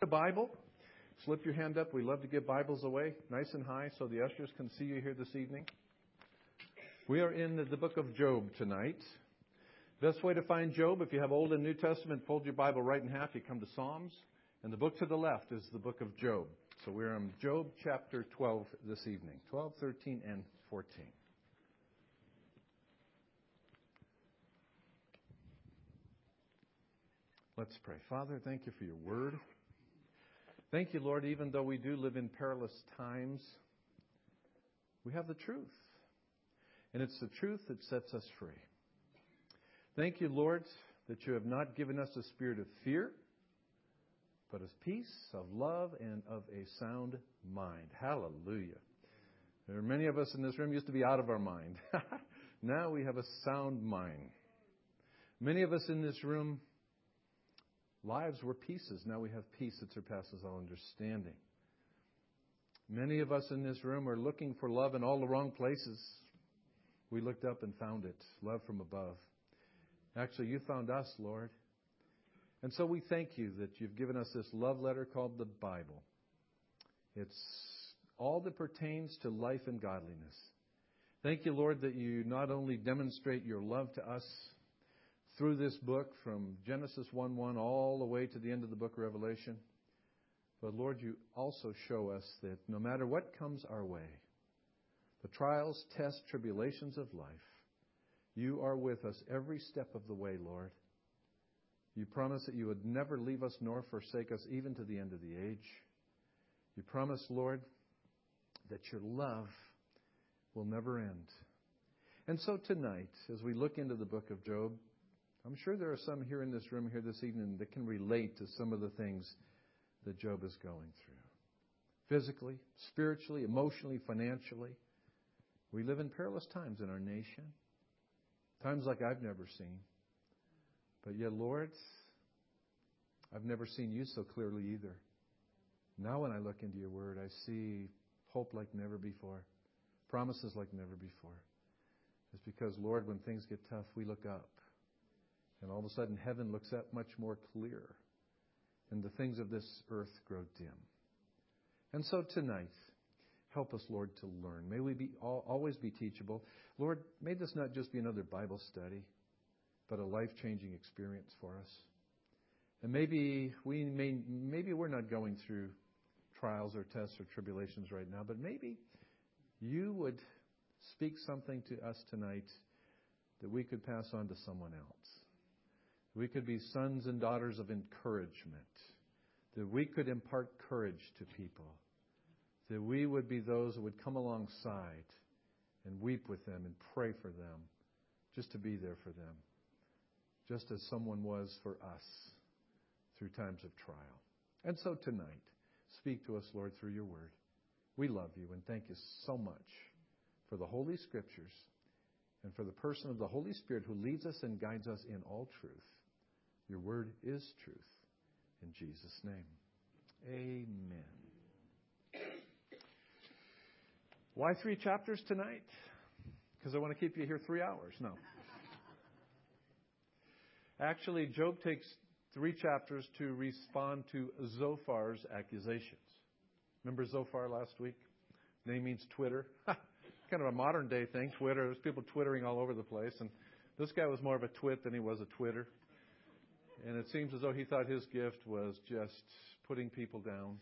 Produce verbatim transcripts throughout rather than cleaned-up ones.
a Bible? Slip your hand up. We love to give Bibles away nice and high so the ushers can see you here this evening. We are in the, the book of Job tonight. Best way to find Job, if you have Old and New Testament, fold your Bible right in half. You come to Psalms. And the book to the left is the book of Job. So we're in Job chapter twelve this evening. twelve, thirteen, and fourteen. Let's pray. Father, thank you for your word. Thank you, Lord, even though we do live in perilous times, we have the truth. And it's the truth that sets us free. Thank you, Lord, that you have not given us a spirit of fear, but of peace, of love, and of a sound mind. Hallelujah. There are many of us in this room used to be out of our mind. Now we have a sound mind. Many of us in this room, lives were pieces. Now we have peace that surpasses all understanding. Many of us in this room are looking for love in all the wrong places. We looked up and found it. Love from above. Actually, you found us, Lord. And so we thank you that you've given us this love letter called the Bible. It's all that pertains to life and godliness. Thank you, Lord, that you not only demonstrate your love to us through this book from Genesis one one all the way to the end of the book of Revelation, but Lord, you also show us that no matter what comes our way, the trials, tests, tribulations of life, you are with us every step of the way, Lord. You promised that you would never leave us nor forsake us even to the end of the age. You promised, Lord, that your love will never end. And so tonight, as we look into the book of Job, I'm sure there are some here in this room here this evening that can relate to some of the things that Job is going through. Physically, spiritually, emotionally, financially. We live in perilous times in our nation. Times like I've never seen. But yet, Lord, I've never seen you so clearly either. Now when I look into your word, I see hope like never before. Promises like never before. It's because, Lord, when things get tough, we look up. And all of a sudden, heaven looks up much more clear. And the things of this earth grow dim. And so tonight, help us, Lord, to learn. May we be always be teachable. Lord, may this not just be another Bible study, but a life-changing experience for us. And maybe we may, maybe we're not going through trials or tests or tribulations right now, but maybe you would speak something to us tonight that we could pass on to someone else. We could be sons and daughters of encouragement. That we could impart courage to people. That we would be those that would come alongside and weep with them and pray for them. Just to be there for them. Just as someone was for us through times of trial. And so tonight, speak to us, Lord, through your word. We love you and thank you so much for the Holy Scriptures and for the person of the Holy Spirit who leads us and guides us in all truth. Your word is truth. In Jesus' name, amen. Why three chapters tonight? Because I want to keep you here three hours. No. Actually, Job takes three chapters to respond to Zophar's accusations. Remember Zophar last week? Name means Twitter. Kind of a modern day thing, Twitter. There's people twittering all over the place. And this guy was more of a twit than he was a Twitter. And it seems as though he thought his gift was just putting people down.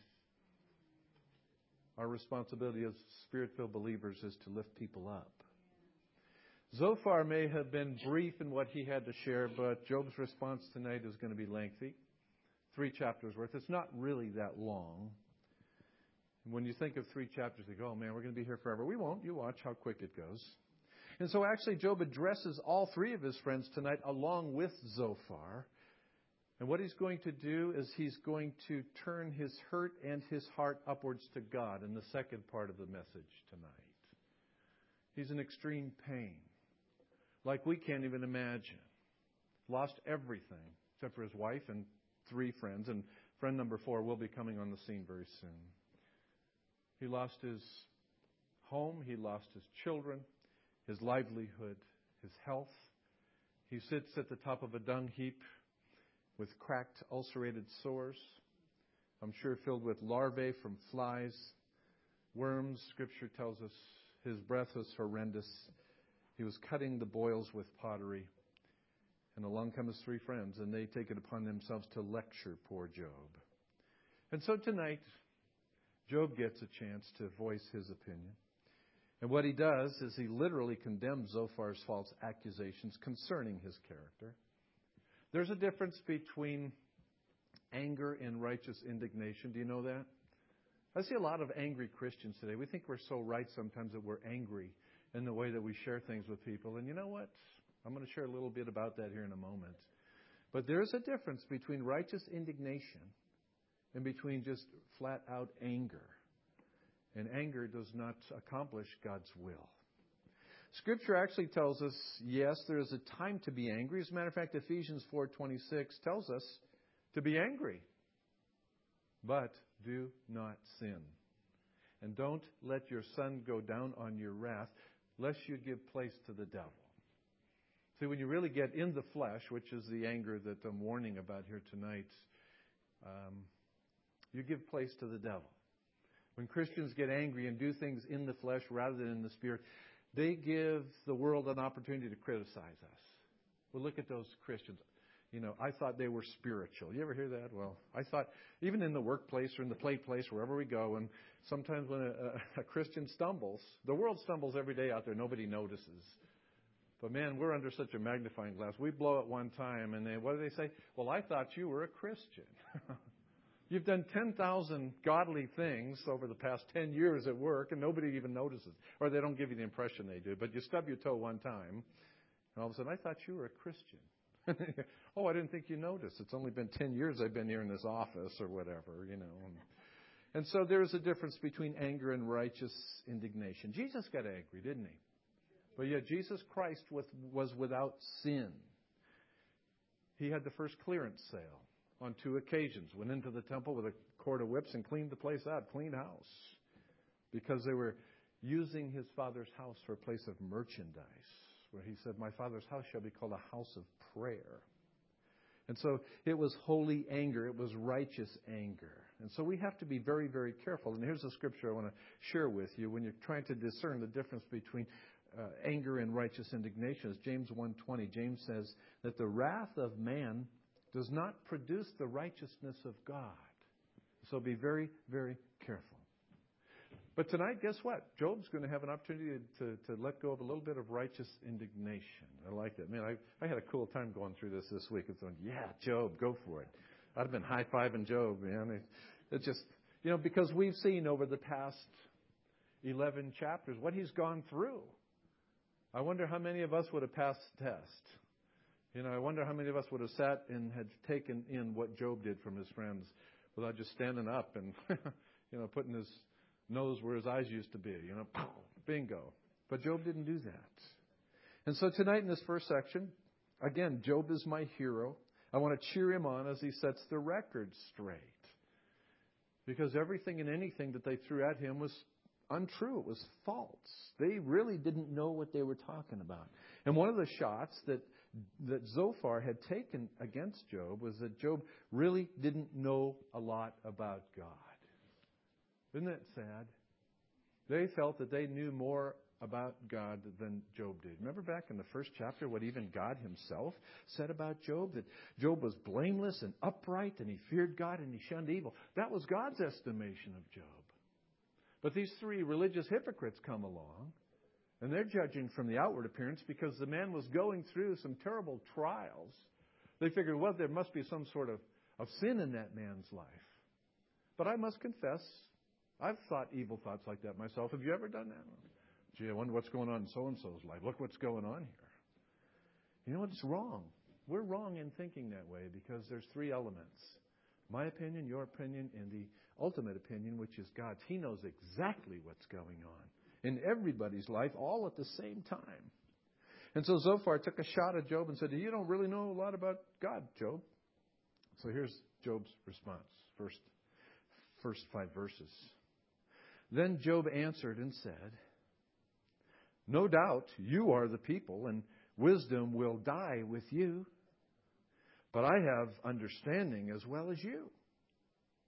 Our responsibility as Spirit-filled believers is to lift people up. Zophar may have been brief in what he had to share, but Job's response tonight is going to be lengthy. Three chapters worth. It's not really that long. When you think of three chapters, you go, oh man, we're going to be here forever. We won't. You watch how quick it goes. And so actually Job addresses all three of his friends tonight along with Zophar. And what he's going to do is he's going to turn his hurt and his heart upwards to God in the second part of the message tonight. He's in extreme pain, like we can't even imagine. Lost everything except for his wife and three friends. And friend number four will be coming on the scene very soon. He lost his home. He lost his children, his livelihood, his health. He sits at the top of a dung heap with cracked, ulcerated sores, I'm sure filled with larvae from flies, worms. Scripture tells us his breath was horrendous. He was cutting the boils with pottery. And along come his three friends, and they take it upon themselves to lecture poor Job. And so tonight, Job gets a chance to voice his opinion. And what he does is he literally condemns Zophar's false accusations concerning his character. There's a difference between anger and righteous indignation. Do you know that? I see a lot of angry Christians today. We think we're so right sometimes that we're angry in the way that we share things with people. And you know what? I'm going to share a little bit about that here in a moment. But there's a difference between righteous indignation and between just flat out anger. And anger does not accomplish God's will. Scripture actually tells us, yes, there is a time to be angry. As a matter of fact, Ephesians four twenty-six tells us to be angry. But do not sin. And don't let your sun go down on your wrath, lest you give place to the devil. See, when you really get in the flesh, which is the anger that I'm warning about here tonight, um, you give place to the devil. When Christians get angry and do things in the flesh rather than in the spirit, they give the world an opportunity to criticize us. Well, look at those Christians. You know, I thought they were spiritual. You ever hear that? Well, I thought even in the workplace or in the play place, wherever we go, and sometimes when a, a, a Christian stumbles, the world stumbles every day out there. Nobody notices. But man, we're under such a magnifying glass. We blow it one time, and they, what do they say? Well, I thought you were a Christian. You've done ten thousand godly things over the past ten years at work, and nobody even notices. Or they don't give you the impression they do. But you stub your toe one time, and all of a sudden, I thought you were a Christian. Oh, I didn't think you noticed. It's only been ten years I've been here in this office or whatever, you know. And, and so there's a difference between anger and righteous indignation. Jesus got angry, didn't he? But yet Jesus Christ was, was without sin. He had the first clearance sale on two occasions. Went into the temple with a cord of whips and cleaned the place out, clean house. Because they were using his Father's house for a place of merchandise. Where he said, my Father's house shall be called a house of prayer. And so it was holy anger. It was righteous anger. And so we have to be very, very careful. And here's a scripture I want to share with you when you're trying to discern the difference between uh, anger and righteous indignation. It's James one twenty. James says that the wrath of man does not produce the righteousness of God. So be very, very careful. But tonight, guess what? Job's going to have an opportunity to, to let go of a little bit of righteous indignation. I like that. Man, I, I had a cool time going through this this week. It's going, yeah, Job, go for it. I'd have been high-fiving Job, man. It, it just, you know, because we've seen over the past eleven chapters what he's gone through. I wonder how many of us would have passed the test. You know, I wonder how many of us would have sat and had taken in what Job did from his friends without just standing up and, you know, putting his nose where his eyes used to be, you know, bingo. But Job didn't do that. And so tonight in this first section, again, Job is my hero. I want to cheer him on as he sets the record straight. Because everything and anything that they threw at him was untrue. It was false. They really didn't know what they were talking about. And one of the shots that, that Zophar had taken against Job was that Job really didn't know a lot about God. Isn't that sad? They felt that they knew more about God than Job did. Remember back in the first chapter what even God himself said about Job? That Job was blameless and upright and he feared God and he shunned evil. That was God's estimation of Job. But these three religious hypocrites come along and they're judging from the outward appearance because the man was going through some terrible trials. They figured, well, there must be some sort of, of sin in that man's life. But I must confess, I've thought evil thoughts like that myself. Have you ever done that? Gee, I wonder what's going on in so-and-so's life. Look what's going on here. You know what? It's wrong. We're wrong in thinking that way because there's three elements. My opinion, your opinion, and the ultimate opinion, which is God's. He knows exactly what's going on in everybody's life all at the same time. And so Zophar took a shot at Job and said, you don't really know a lot about God, Job. So here's Job's response. First, first five verses. Then Job answered and said, no doubt you are the people, and wisdom will die with you. But I have understanding as well as you.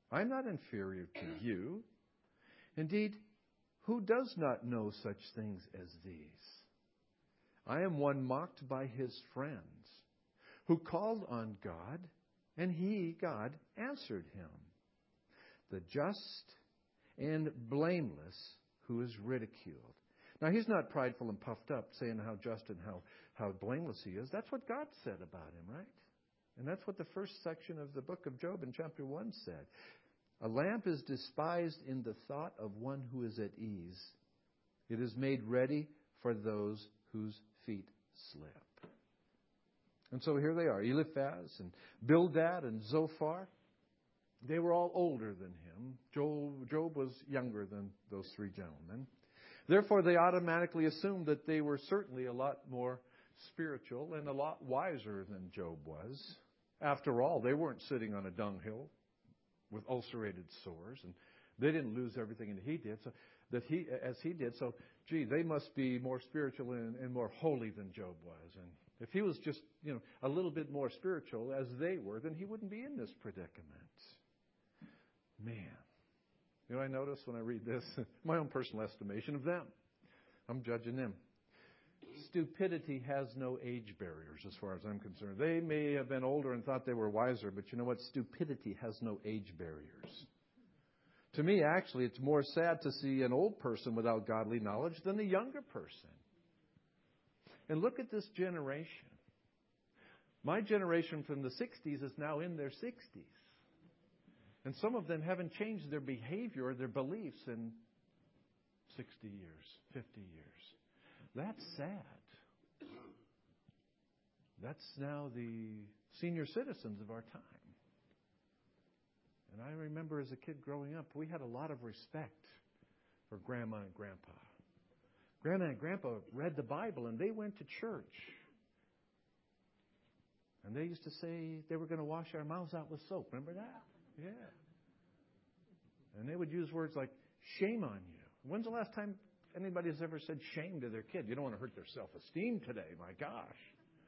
I'm not inferior to you. Indeed, who does not know such things as these? I am one mocked by his friends, who called on God, and he, God, answered him. The just and blameless who is ridiculed. Now, he's not prideful and puffed up, saying how just and how, how blameless he is. That's what God said about him, right? And that's what the first section of the book of Job in chapter one said. A lamp is despised in the thought of one who is at ease. It is made ready for those whose feet slip. And so here they are, Eliphaz and Bildad and Zophar. They were all older than him. Job, Job was younger than those three gentlemen. Therefore, they automatically assumed that they were certainly a lot more spiritual and a lot wiser than Job was. After all, they weren't sitting on a dunghill with ulcerated sores, and they didn't lose everything that he did, so that he as he did. So, gee, they must be more spiritual and, and more holy than Job was. And if he was just, you know, a little bit more spiritual as they were, then he wouldn't be in this predicament. Man, you know, I notice when I read this, my own personal estimation of them. I'm judging them. Stupidity has no age barriers as far as I'm concerned. They may have been older and thought they were wiser, but you know what? Stupidity has no age barriers. To me, actually, it's more sad to see an old person without godly knowledge than a younger person. And look at this generation. My generation from the sixties is now in their sixties. And some of them haven't changed their behavior or their beliefs in sixty years, fifty years. That's sad. That's now the senior citizens of our time. And I remember as a kid growing up, we had a lot of respect for Grandma and Grandpa. Grandma and Grandpa read the Bible and they went to church. And they used to say they were going to wash our mouths out with soap. Remember that? Yeah. And they would use words like, shame on you. When's the last time anybody has ever said shame to their kid? You don't want to hurt their self-esteem today, my gosh.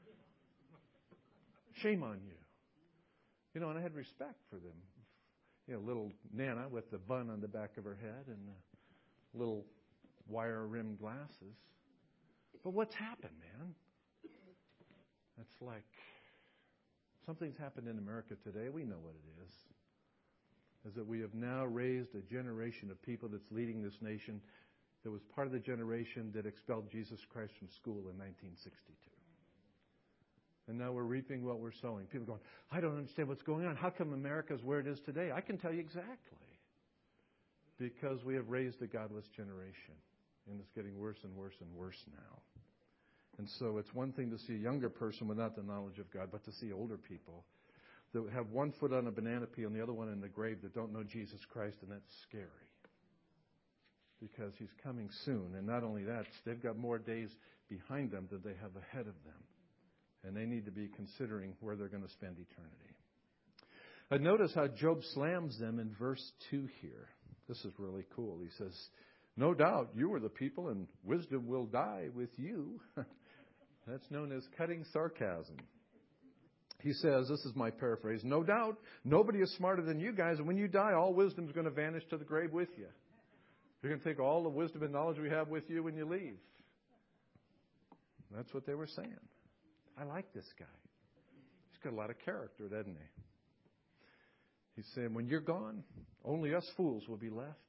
Shame on you. You know, and I had respect for them. You know, little Nana with the bun on the back of her head and the little wire-rimmed glasses. But what's happened, man? It's like something's happened in America today. We know what it is. Is that we have now raised a generation of people that's leading this nation that was part of the generation that expelled Jesus Christ from school in nineteen sixty-two. And now we're reaping what we're sowing. People are going, I don't understand what's going on. How come America's where it is today? I can tell you exactly. Because we have raised a godless generation. And it's getting worse and worse and worse now. And so it's one thing to see a younger person without the knowledge of God, but to see older people that have one foot on a banana peel and the other one in the grave that don't know Jesus Christ, and that's scary. Because He's coming soon. And not only that, they've got more days behind them than they have ahead of them. And they need to be considering where they're going to spend eternity. And notice how Job slams them in verse two here. This is really cool. He says, no doubt you are the people and wisdom will die with you. That's known as cutting sarcasm. He says, this is my paraphrase, no doubt nobody is smarter than you guys, and when you die, all wisdom is going to vanish to the grave with you. You're going to take all the wisdom and knowledge we have with you when you leave. That's what they were saying. I like this guy. He's got a lot of character, doesn't he? He's saying, when you're gone, only us fools will be left.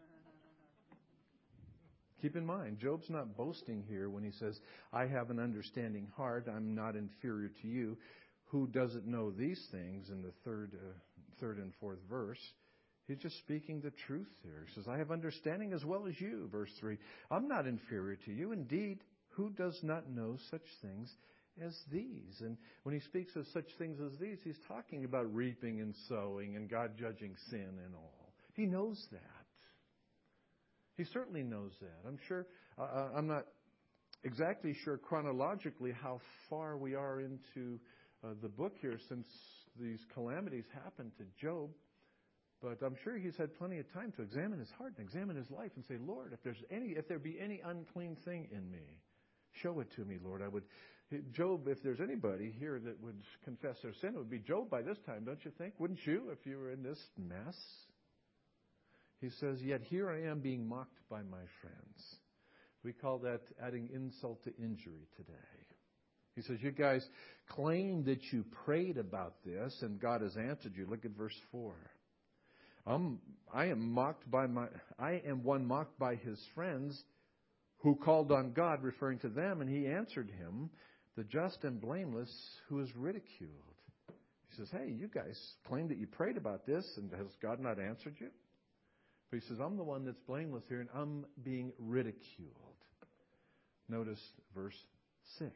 Keep in mind, Job's not boasting here when he says, I have an understanding heart, I'm not inferior to you. Who doesn't know these things in the third, uh, third and fourth verse? He's just speaking the truth here. He says, I have understanding as well as you. Verse three, I'm not inferior to you. Indeed, who does not know such things as these? And when he speaks of such things as these, he's talking about reaping and sowing and God judging sin and all. He knows that. He certainly knows that. I'm sure, uh, I'm not exactly sure chronologically how far we are into uh, the book here since these calamities happened to Job. But I'm sure he's had plenty of time to examine his heart and examine his life and say, Lord, if there's any, if there be any unclean thing in me, Show it to me, Lord. I would, Job, if there's anybody here that would confess their sin, it would be Job by this time, don't you think? Wouldn't you, if you were in this mess? He says, yet here I am being mocked by my friends. We call that adding insult to injury today. He says, you guys claim that you prayed about this and God has answered you. Look at verse four. Um, I am mocked by my, I am one mocked by his friends who called on God, referring to them, and he answered him, the just and blameless who is ridiculed. He says, hey, you guys claim that you prayed about this, and has God not answered you? But he says, I'm the one that's blameless here, and I'm being ridiculed. Notice verse six.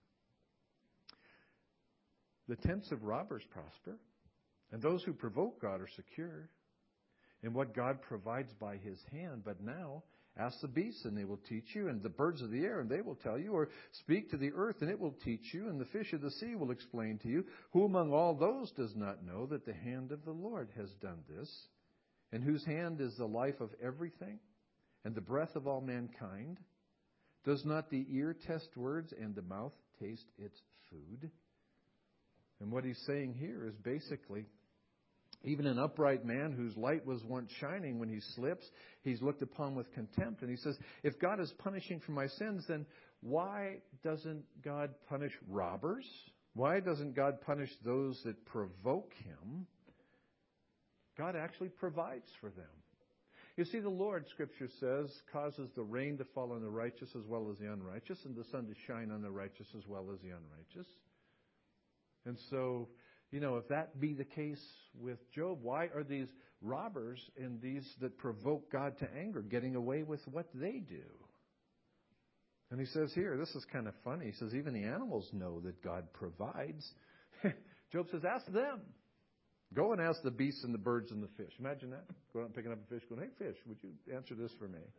The tents of robbers prosper, and those who provoke God are secure in what God provides by his hand. But now, ask the beasts, and they will teach you, and the birds of the air, and they will tell you, or speak to the earth, and it will teach you, and the fish of the sea will explain to you. Who among all those does not know that the hand of the Lord has done this, in whose hand is the life of everything, and the breath of all mankind? Does not the ear test words, and the mouth taste its food? And what he's saying here is basically, even an upright man whose light was once shining, when he slips, he's looked upon with contempt. And he says, if God is punishing for my sins, then why doesn't God punish robbers? Why doesn't God punish those that provoke him? God actually provides for them. You see, the Lord, Scripture says, causes the rain to fall on the righteous as well as the unrighteous, and the sun to shine on the righteous as well as the unrighteous. And so, you know, if that be the case with Job, why are these robbers and these that provoke God to anger getting away with what they do? And he says here, this is kind of funny. He says, even the animals know that God provides. Job says, ask them. Go and ask the beasts and the birds and the fish. Imagine that. Going out and picking up a fish, going, hey, fish, would you answer this for me?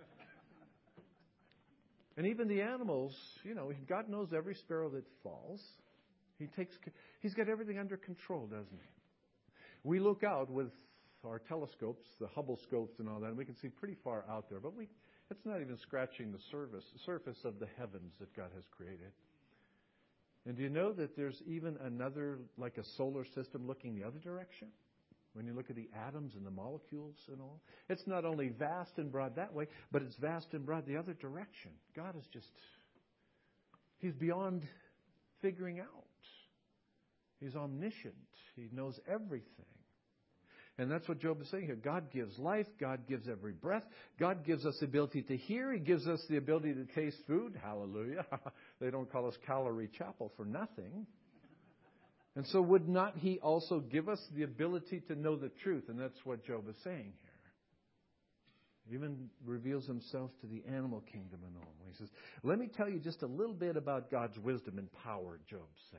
And even the animals, you know, God knows every sparrow that falls. He takes, he's got everything under control, doesn't he? We look out with our telescopes, the Hubble scopes and all that, and we can see pretty far out there. But we, it's not even scratching the surface, surface of the heavens that God has created. And do you know that there's even another, like a solar system looking the other direction? When you look at the atoms and the molecules and all. It's not only vast and broad that way, but it's vast and broad the other direction. God is just, he's beyond figuring out. He's omniscient. He knows everything. And that's what Job is saying here. God gives life. God gives every breath. God gives us the ability to hear. He gives us the ability to taste food. Hallelujah. They don't call us Calorie Chapel for nothing. And so would not he also give us the ability to know the truth? And that's what Job is saying here. He even reveals himself to the animal kingdom and all. He says, let me tell you just a little bit about God's wisdom and power, Job says.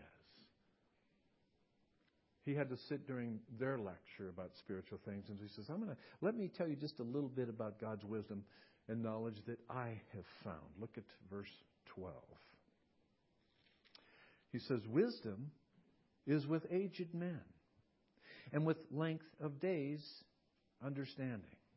He had to sit during their lecture about spiritual things. And he says, I'm going to, let me tell you just a little bit about God's wisdom and knowledge that I have found. Look at verse twelve. He says, wisdom is with aged men, and with length of days, understanding.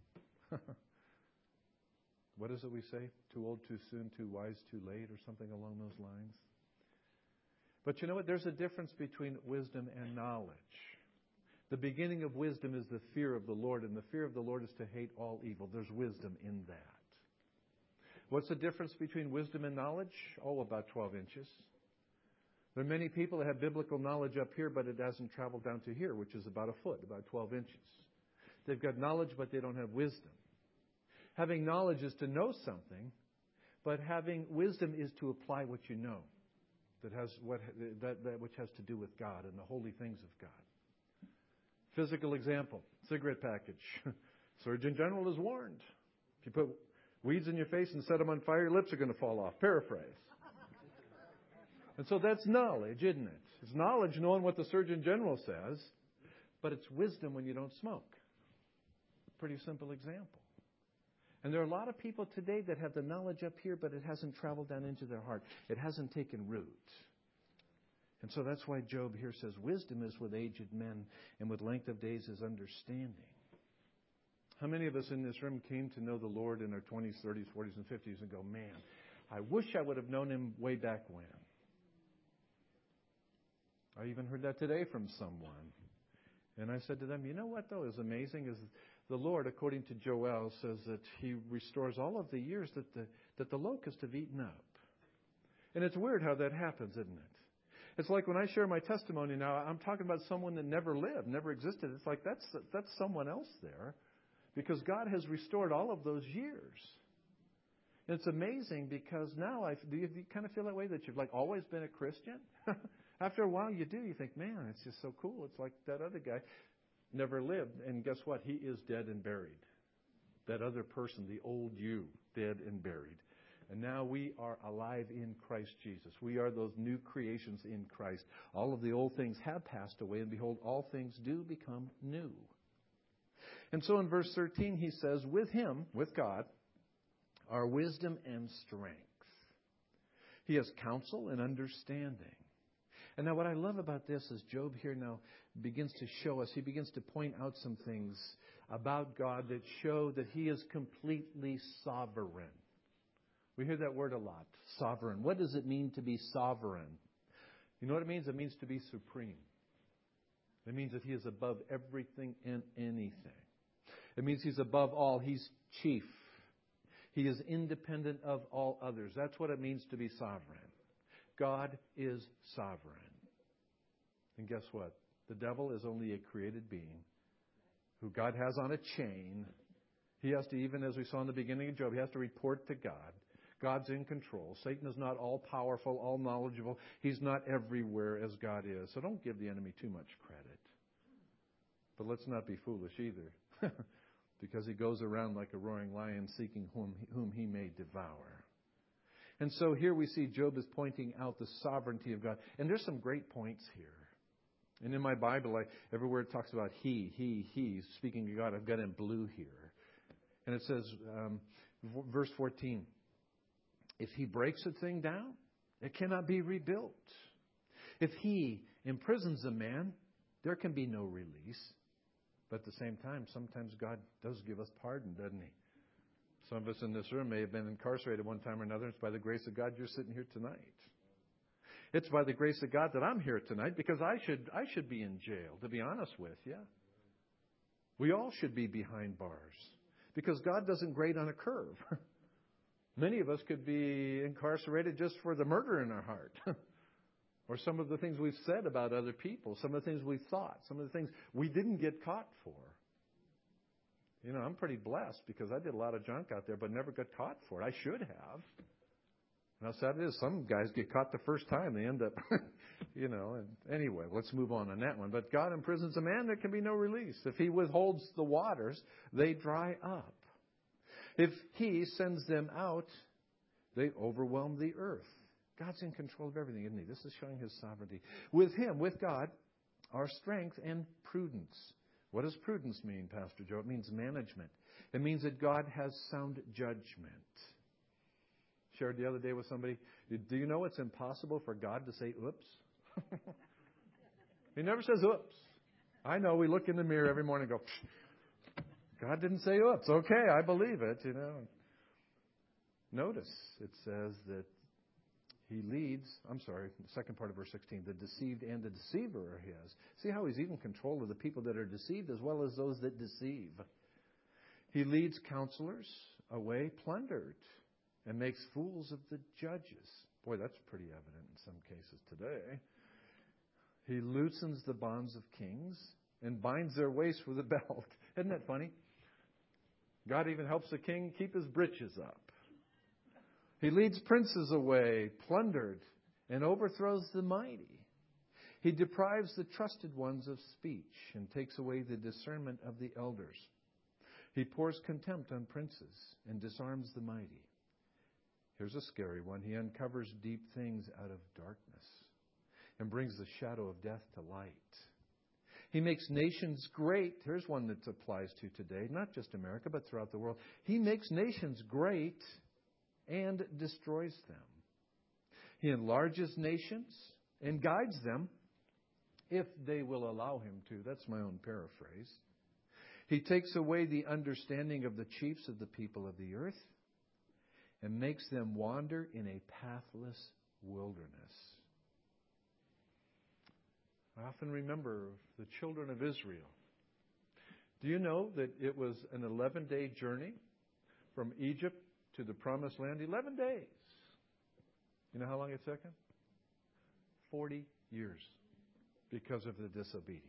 What is it we say? Too old, too soon, too wise, too late, or something along those lines? But you know what? There's a difference between wisdom and knowledge. The beginning of wisdom is the fear of the Lord, and the fear of the Lord is to hate all evil. There's wisdom in that. What's the difference between wisdom and knowledge? Oh, about twelve inches. There are many people that have biblical knowledge up here, but it hasn't traveled down to here, which is about a foot, about twelve inches. They've got knowledge, but they don't have wisdom. Having knowledge is to know something, but having wisdom is to apply what you know. That has what that, that which has to do with God and the holy things of God. Physical example: cigarette package. Surgeon General is warned: if you put weeds in your face and set them on fire, your lips are going to fall off. Paraphrase. And so that's knowledge, isn't it? It's knowledge knowing what the Surgeon General says, but it's wisdom when you don't smoke. Pretty simple example. And there are a lot of people today that have the knowledge up here, but it hasn't traveled down into their heart. It hasn't taken root. And so that's why Job here says, wisdom is with aged men, and with length of days is understanding. How many of us in this room came to know the Lord in our twenties, thirties, forties, and fifties and go, man, I wish I would have known him way back when. I even heard that today from someone. And I said to them, you know what, though, is amazing is the Lord, according to Joel, says that He restores all of the years that the, that the locusts have eaten up. And it's weird how that happens, isn't it? It's like when I share my testimony now, I'm talking about someone that never lived, never existed. It's like that's that's someone else there, because God has restored all of those years. And it's amazing because now I do you, do you kind of feel that way, that you've like always been a Christian? After a while you do. You think, man, it's just so cool. It's like that other guy never lived. And guess what? He is dead and buried. That other person, the old you, dead and buried. And now we are alive in Christ Jesus. We are those new creations in Christ. All of the old things have passed away, and behold, all things do become new. And so in verse thirteen, he says, with Him, with God, are wisdom and strength. He has counsel and understanding. And now what I love about this is Job here now begins to show us, he begins to point out some things about God that show that He is completely sovereign. We hear that word a lot, sovereign. What does it mean to be sovereign? You know what it means? It means to be supreme. It means that He is above everything and anything. It means He's above all. He's chief. He is independent of all others. That's what it means to be sovereign. God is sovereign. And guess what? The devil is only a created being who God has on a chain. He has to, even as we saw in the beginning of Job, he has to report to God. God's in control. Satan is not all powerful, all knowledgeable. He's not everywhere as God is. So don't give the enemy too much credit. But let's not be foolish either. Because he goes around like a roaring lion seeking whom, whom he may devour. And so here we see Job is pointing out the sovereignty of God. And there's some great points here. And in my Bible, I, everywhere it talks about he, he, he, speaking of God, I've got in blue here. And it says, um, verse fourteen, if He breaks a thing down, it cannot be rebuilt. If He imprisons a man, there can be no release. But at the same time, sometimes God does give us pardon, doesn't He? Some of us in this room may have been incarcerated one time or another. It's by the grace of God you're sitting here tonight. It's by the grace of God that I'm here tonight, because I should I should be in jail, to be honest with you. We all should be behind bars, because God doesn't grade on a curve. Many of us could be incarcerated just for the murder in our heart. Or some of the things we've said about other people, some of the things we've thought, some of the things we didn't get caught for. You know, I'm pretty blessed because I did a lot of junk out there, but never got caught for it. I should have. And how sad it is, some guys get caught the first time. They end up, you know. And anyway, let's move on on that one. But God imprisons a man, there can be no release. If He withholds the waters, they dry up. If He sends them out, they overwhelm the earth. God's in control of everything, isn't He? This is showing His sovereignty. With Him, with God, are strength and prudence. What does prudence mean, Pastor Joe? It means management. It means that God has sound judgment. Shared the other day with somebody, do you know it's impossible for God to say oops? He never says oops. I know, we look in the mirror every morning and go, God didn't say oops. Okay, I believe it, you know. Notice it says that He leads, I'm sorry, the second part of verse sixteen, the deceived and the deceiver are His. See how He's even in control of the people that are deceived as well as those that deceive. He leads counselors away plundered and makes fools of the judges. Boy, that's pretty evident in some cases today. He loosens the bonds of kings and binds their waist with a belt. Isn't that funny? God even helps the king keep his britches up. He leads princes away, plundered, and overthrows the mighty. He deprives the trusted ones of speech and takes away the discernment of the elders. He pours contempt on princes and disarms the mighty. Here's a scary one. He uncovers deep things out of darkness and brings the shadow of death to light. He makes nations great. Here's one that applies to today, not just America, but throughout the world. He makes nations great and destroys them. He enlarges nations and guides them if they will allow Him to. That's my own paraphrase. He takes away the understanding of the chiefs of the people of the earth and makes them wander in a pathless wilderness. I often remember the children of Israel. Do you know that it was an eleven-day journey from Egypt to the Promised Land? eleven days. You know how long it took them? forty years because of the disobedience.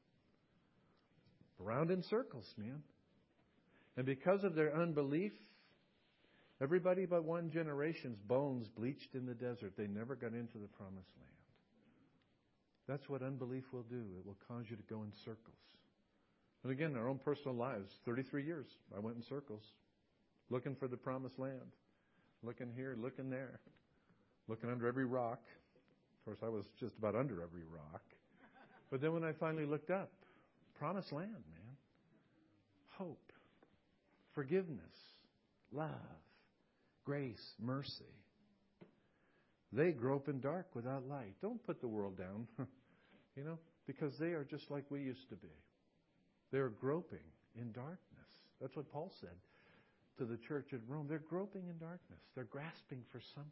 Around in circles, man. And because of their unbelief, everybody but one generation's bones bleached in the desert. They never got into the Promised Land. That's what unbelief will do. It will cause you to go in circles. And again, in our own personal lives, thirty-three years, I went in circles, looking for the Promised Land. Looking here, looking there, looking under every rock. Of course, I was just about under every rock. But then when I finally looked up, Promised Land, man. Hope, forgiveness, love, grace, mercy. They grope in dark without light. Don't put the world down, you know, because they are just like we used to be. They're groping in darkness. That's what Paul said to the church at Rome. They're groping in darkness. They're grasping for something.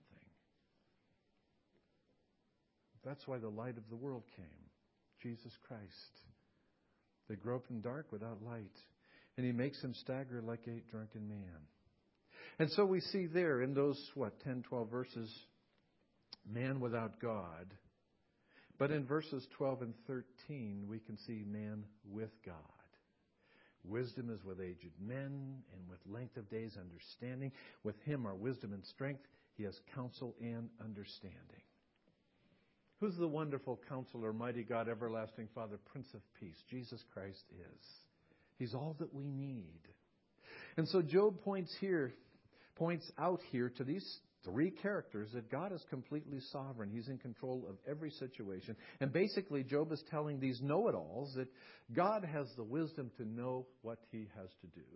That's why the light of the world came, Jesus Christ. They grope in dark without light, and He makes them stagger like a drunken man. And so we see there in those, what, ten, twelve verses, man without God. But in verses twelve and thirteen, we can see man with God. Wisdom is with aged men, and with length of days understanding. With Him are wisdom and strength. He has counsel and understanding. Who's the wonderful counselor, mighty God, everlasting Father, Prince of Peace? Jesus Christ is. He's all that we need. And so Job points here, points out here to these three characters that God is completely sovereign. He's in control of every situation. And basically, Job is telling these know-it-alls that God has the wisdom to know what He has to do.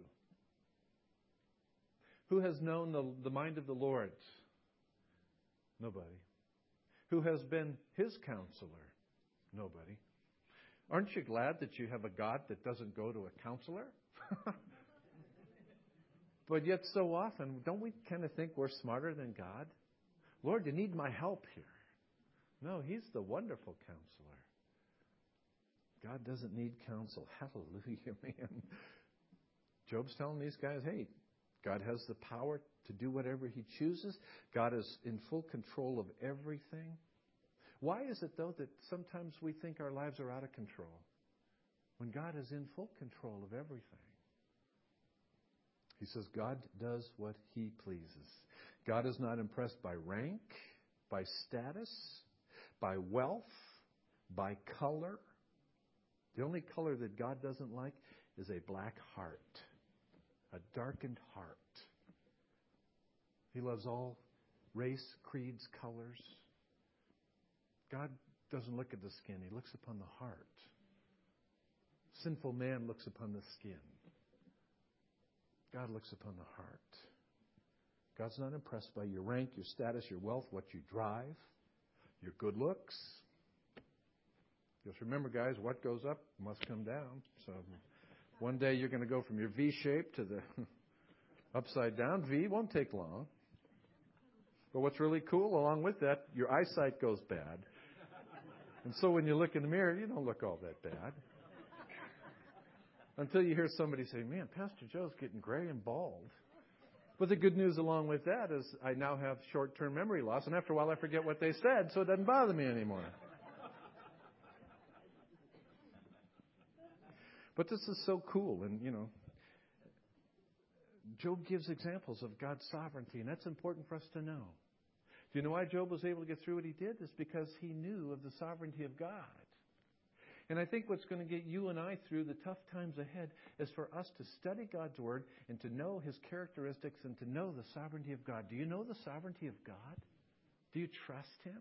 Who has known the, the mind of the Lord? Nobody. Who has been His counselor? Nobody. Aren't you glad that you have a God that doesn't go to a counselor? But yet so often, don't we kind of think we're smarter than God? Lord, you need my help here. No, He's the wonderful counselor. God doesn't need counsel. Hallelujah, man. Job's telling these guys, hey, God has the power to do whatever He chooses. God is in full control of everything. Why is it, though, that sometimes we think our lives are out of control when God is in full control of everything? He says God does what He pleases. God is not impressed by rank, by status, by wealth, by color. The only color that God doesn't like is a black heart, a darkened heart. He loves all race, creeds, colors. God doesn't look at the skin. He looks upon the heart. Sinful man looks upon the skin. God looks upon the heart. God's not impressed by your rank, your status, your wealth, what you drive, your good looks. Just remember, guys, what goes up must come down. So one day you're going to go from your V shape to the upside down V. It won't take long. But what's really cool, along with that, your eyesight goes bad. And so when you look in the mirror, you don't look all that bad. Until you hear somebody say, man, Pastor Joe's getting gray and bald. But the good news along with that is I now have short-term memory loss, and after a while I forget what they said, so it doesn't bother me anymore. But this is so cool, and, you know, Job gives examples of God's sovereignty, and that's important for us to know. Do you know why Job was able to get through what he did? It's because he knew of the sovereignty of God. And I think what's going to get you and I through the tough times ahead is for us to study God's Word and to know His characteristics and to know the sovereignty of God. Do you know the sovereignty of God? Do you trust Him?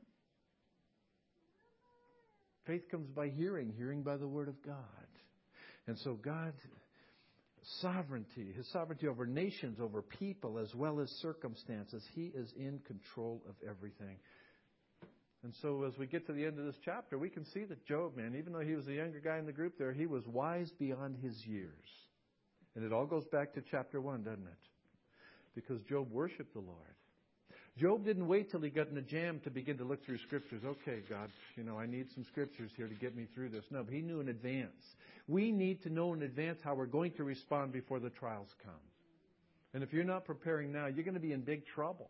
Faith comes by hearing, hearing by the Word of God. And so God, sovereignty, His sovereignty over nations, over people, as well as circumstances, He is in control of everything. And so as we get to the end of this chapter, we can see that Job, man, even though he was the younger guy in the group there, he was wise beyond his years. And it all goes back to chapter one, doesn't it? because Job worshiped the Lord. Job didn't wait till he got in a jam to begin to look through Scriptures. Okay, God, you know, I need some Scriptures here to get me through this. No, but he knew in advance. We need to know in advance how we're going to respond before the trials come. And if you're not preparing now, you're going to be in big trouble.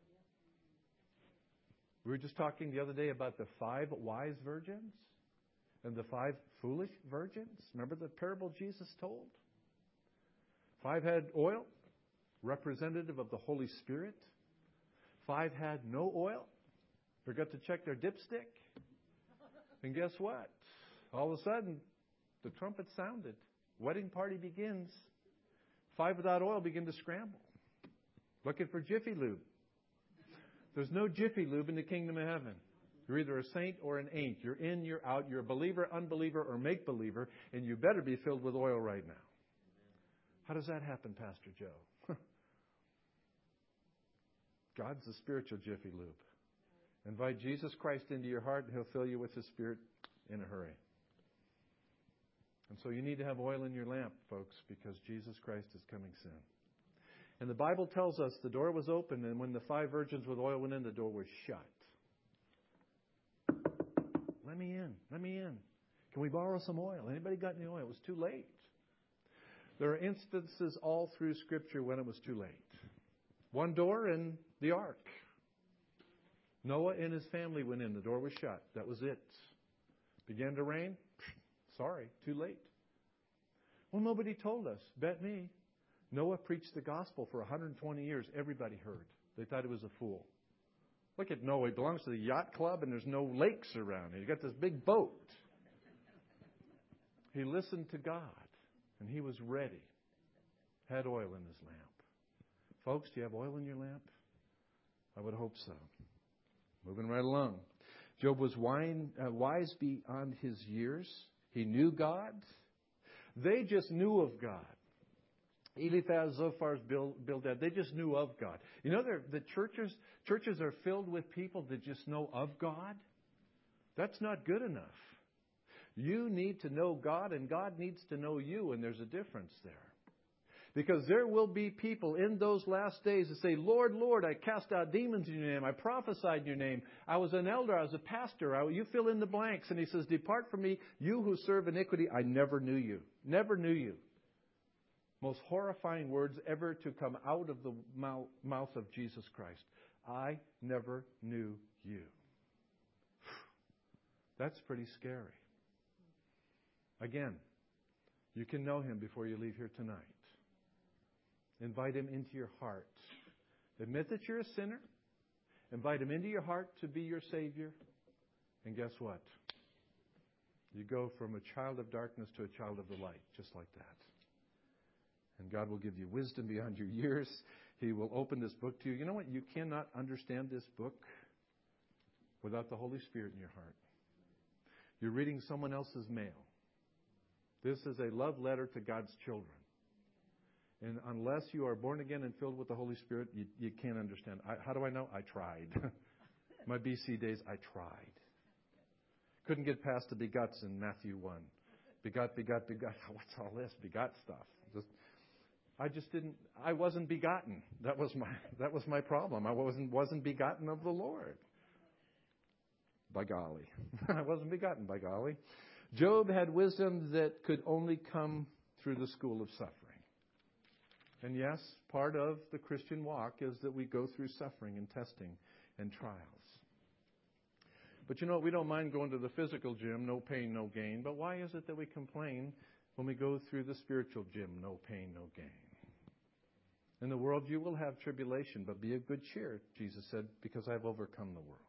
We were just talking the other day about the five wise virgins and the five foolish virgins. Remember the parable Jesus told? Five had oil, representative of the Holy Spirit. Five had no oil, forgot to check their dipstick. And guess what? All of a sudden, the trumpet sounded. Wedding party begins. Five without oil begin to scramble, looking for Jiffy Lube. There's no Jiffy Lube in the kingdom of heaven. You're either a saint or an ain't. You're in, you're out. You're a believer, unbeliever, or make-believer, and you better be filled with oil right now. How does that happen, Pastor Joe? God's the spiritual Jiffy Lube. Invite Jesus Christ into your heart, and He'll fill you with His Spirit in a hurry. And so you need to have oil in your lamp, folks, because Jesus Christ is coming soon. And the Bible tells us the door was open, and when the five virgins with oil went in, the door was shut. Let me in. Let me in. Can we borrow some oil? Anybody got any oil? It was too late. There are instances all through Scripture when it was too late. One door in the ark. Noah and his family went in. The door was shut. That was it. Began to rain. Sorry, too late. Well, nobody told us. Bet me. Noah preached the gospel for one hundred twenty years. Everybody heard. They thought he was a fool. Look at Noah. He belongs to the yacht club and there's no lakes around. He's got this big boat. He listened to God and he was ready. Had oil in his lamp. Folks, do you have oil in your lamp? I would hope so. Moving right along. Job was wine, uh, wise beyond his years. He knew God. They just knew of God. Eliphaz, Zophar, Bildad, they just knew of God. You know, the churches churches are filled with people that just know of God. That's not good enough. You need to know God, and God needs to know you, and there's a difference there. Because there will be people in those last days that say, Lord, Lord, I cast out demons in your name. I prophesied in your name. I was an elder. I was a pastor. I, you fill in the blanks. And he says, depart from me, you who serve iniquity. I never knew you. Never knew you. Most horrifying words ever to come out of the mouth of Jesus Christ. I never knew you. That's pretty scary. Again, you can know Him before you leave here tonight. Invite Him into your heart. Admit that you're a sinner. Invite Him into your heart to be your Savior. And guess what? You go from a child of darkness to a child of the light, just like that. And God will give you wisdom beyond your years. He will open this book to you. You know what? You cannot understand this book without the Holy Spirit in your heart. You're reading someone else's mail. This is a love letter to God's children. And unless you are born again and filled with the Holy Spirit, you, you can't understand. I, how do I know? I tried. My B C days, I tried. Couldn't get past the begots in Matthew one. Begot, begot, begot. What's all this? Begot stuff. Just, I just didn't, I wasn't begotten. That was my, that was my problem. I wasn't, wasn't begotten of the Lord. By golly. I wasn't begotten, by golly. Job had wisdom that could only come through the school of suffering. And yes, part of the Christian walk is that we go through suffering and testing and trials. But you know, we don't mind going to the physical gym, no pain, no gain. But why is it that we complain when we go through the spiritual gym, no pain, no gain? In the world you will have tribulation, but be of good cheer, Jesus said, because I've overcome the world.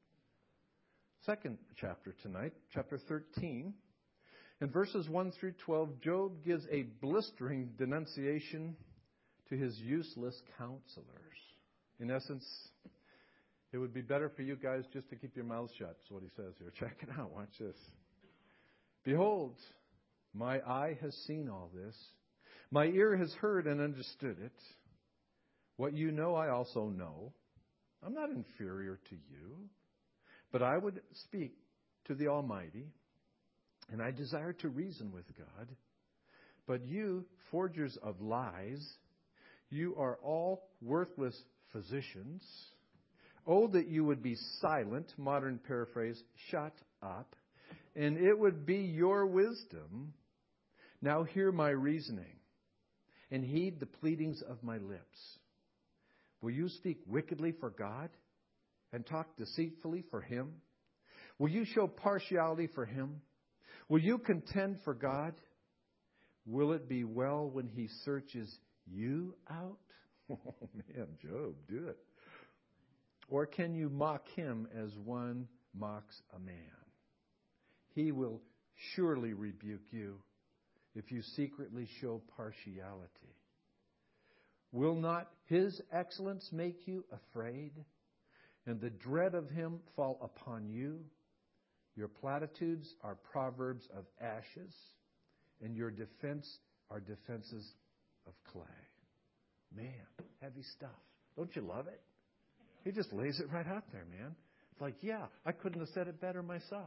Second chapter tonight, chapter thirteen. In verses one through twelve, Job gives a blistering denunciation to his useless counselors. In essence, it would be better for you guys just to keep your mouths shut. That's what he says here. Check it out. Watch this. Behold, my eye has seen all this. My ear has heard and understood it. What you know, I also know. I'm not inferior to you. But I would speak to the Almighty, and I desire to reason with God. But you, forgers of lies, You are all worthless physicians. Oh, that you would be silent, modern paraphrase, shut up, and it would be your wisdom. Now hear my reasoning, and heed the pleadings of my lips. Will you speak wickedly for God, and talk deceitfully for Him? Will you show partiality for Him? Will you contend for God? Will it be well when He searches you out? Oh man, Job, do it. Or can you mock Him as one mocks a man? He will surely rebuke you if you secretly show partiality. Will not His excellence make you afraid, and the dread of Him fall upon you? Your platitudes are proverbs of ashes, and your defense are defenses of clay. Man, heavy stuff. Don't you love it? He just lays it right out there, man. It's like, yeah, I couldn't have said it better myself.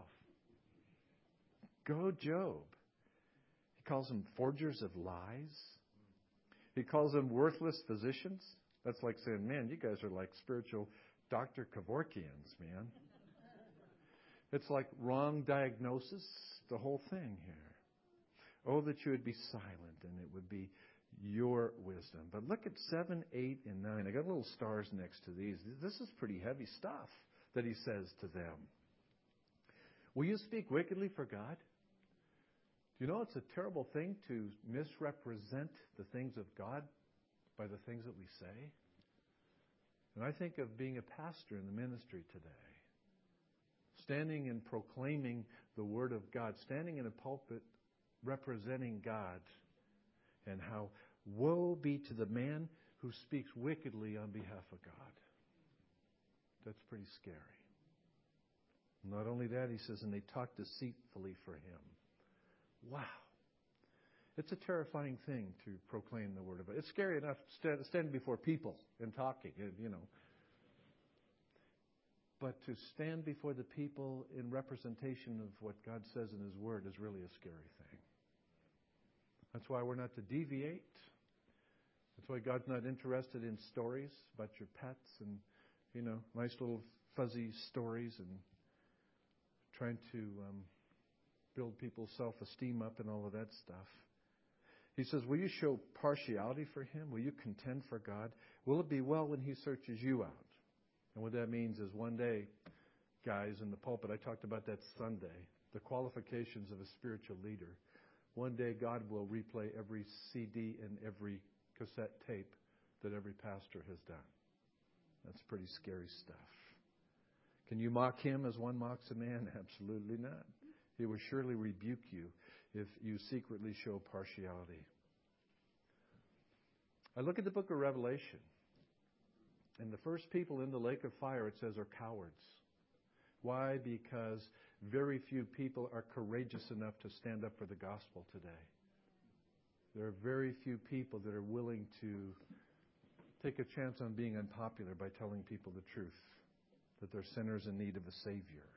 Go Job. He calls them forgers of lies. He calls them worthless physicians. That's like saying, man, you guys are like spiritual Doctor Kevorkians, man. It's like wrong diagnosis, the whole thing here. Oh, that you would be silent and it would be your wisdom. But look at seven, eight, and nine. I got little stars next to these. This is pretty heavy stuff that he says to them. Will you speak wickedly for God? Do you know it's a terrible thing to misrepresent the things of God by the things that we say? And I think of being a pastor in the ministry today. Standing and proclaiming the Word of God. Standing in a pulpit representing God. And how woe be to the man who speaks wickedly on behalf of God. That's pretty scary. Not only that, he says, and they talk deceitfully for him. Wow. It's a terrifying thing to proclaim the Word of God. It's scary enough to stand before people and talking, you know. But to stand before the people in representation of what God says in His Word is really a scary thing. That's why we're not to deviate. That's why God's not interested in stories about your pets and, you know, nice little fuzzy stories and trying to um, build people's self-esteem up and all of that stuff. He says, will you show partiality for Him? Will you contend for God? Will it be well when He searches you out? And what that means is one day, guys, in the pulpit, I talked about that Sunday, the qualifications of a spiritual leader. One day God will replay every C D and every cassette tape that every pastor has done. That's pretty scary stuff. Can you mock Him as one mocks a man? Absolutely not. He will surely rebuke you if you secretly show partiality. I look at the book of Revelation, and the first people in the lake of fire, it says, are cowards. Why? Because very few people are courageous enough to stand up for the gospel today. There are very few people that are willing to take a chance on being unpopular by telling people the truth, that they're sinners in need of a Savior.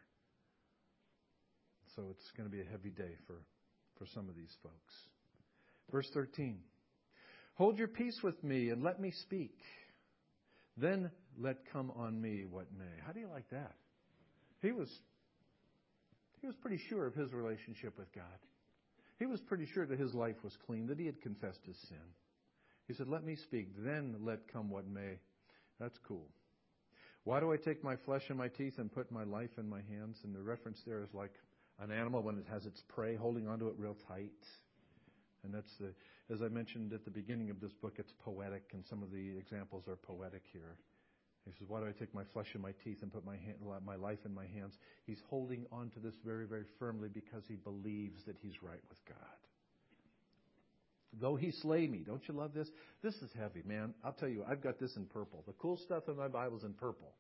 So it's going to be a heavy day for, for some of these folks. Verse thirteen. Hold your peace with me and let me speak. Then let come on me what may. How do you like that? He was, he was pretty sure of his relationship with God. He was pretty sure that his life was clean, that he had confessed his sin. He said, let me speak, then let come what may. That's cool. Why do I take my flesh in my teeth and put my life in my hands? And the reference there is like an animal when it has its prey, holding onto it real tight. And that's the, as I mentioned at the beginning of this book, it's poetic, and some of the examples are poetic here. He says, why do I take my flesh in my teeth and put my hand, my life in my hands? He's holding on to this very, very firmly because he believes that he's right with God. Though he slay me. Don't you love this? This is heavy, man. I'll tell you, I've got this in purple. The cool stuff in my Bible's in purple.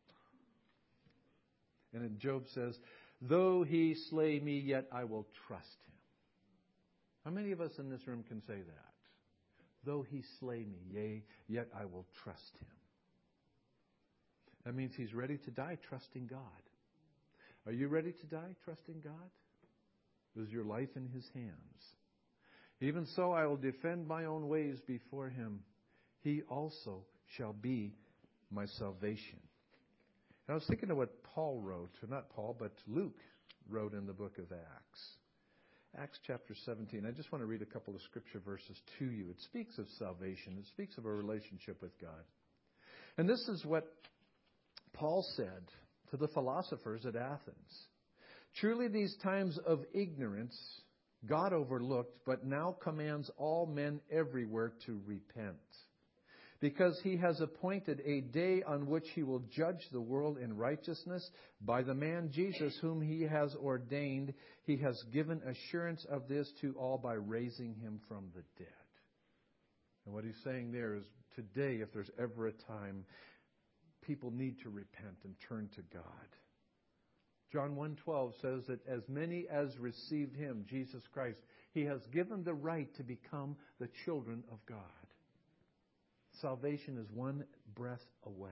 And then Job says, though he slay me, yet I will trust him. How many of us in this room can say that? Though he slay me, yea, yet I will trust him. That means he's ready to die trusting God. Are you ready to die trusting God? Is your life in his hands? Even so, I will defend my own ways before him. he also shall be my salvation. And I was thinking of what Paul wrote, or not Paul, but Luke wrote in the book of Acts. Acts chapter seventeen. I just want to read a couple of scripture verses to you. It speaks of salvation. It speaks of a relationship with God. And this is what Paul said to the philosophers at Athens. Truly these times of ignorance God overlooked, but now commands all men everywhere to repent. Because he has appointed a day on which he will judge the world in righteousness by the man Jesus whom he has ordained. He has given assurance of this to all by raising him from the dead. And what he's saying there is today, if there's ever a time, people need to repent and turn to God. John one twelve says that as many as received him, Jesus Christ, he has given the right to become the children of God. Salvation is one breath away.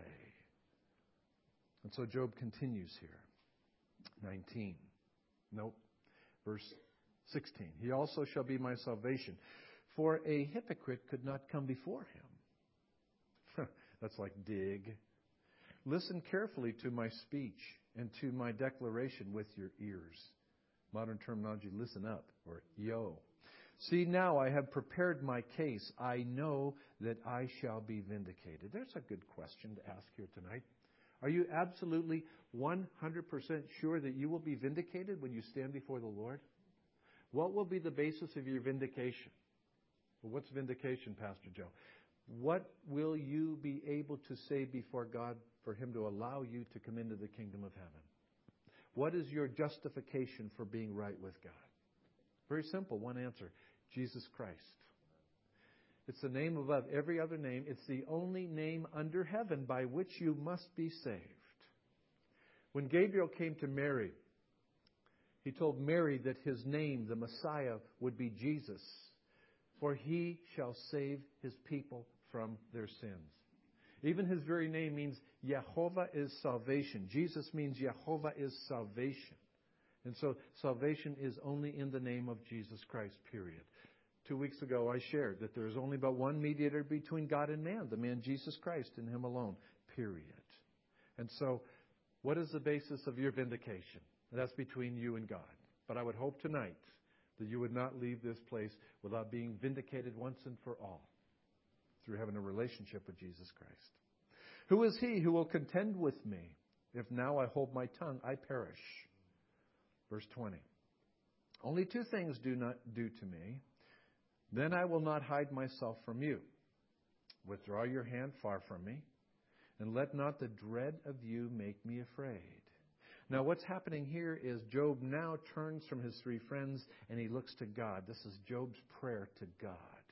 And so Job continues here. nineteen. Nope. Verse sixteen. He also shall be my salvation. For a hypocrite could not come before him. That's like dig. Listen carefully to my speech and to my declaration with your ears. Modern terminology, listen up, or yo. See, now I have prepared my case. I know that I shall be vindicated. There's a good question to ask here tonight. Are you absolutely one hundred percent sure that you will be vindicated when you stand before the Lord? What will be the basis of your vindication? Well, what's vindication, Pastor Joe? What will you be able to say before God for him to allow you to come into the kingdom of heaven? What is your justification for being right with God? Very simple, one answer. Jesus Christ. It's the name above every other name. It's the only name under heaven by which you must be saved. When Gabriel came to Mary, he told Mary that his name, the Messiah, would be Jesus, for he shall save his people from their sins. Even his very name means Jehovah is salvation. Jesus means Jehovah is salvation. And so salvation is only in the name of Jesus Christ, period. Two weeks ago I shared that there is only but one mediator between God and man, the man Jesus Christ, and him alone, period. And so what is the basis of your vindication? That's between you and God. But I would hope tonight that you would not leave this place without being vindicated once and for all through having a relationship with Jesus Christ. Who is he who will contend with me? If now I hold my tongue, I perish. Verse twenty. Only two things do not do to me. Then I will not hide myself from you. Withdraw your hand far from me, and let not the dread of you make me afraid. Now what's happening here is Job now turns from his three friends and he looks to God. This is Job's prayer to God.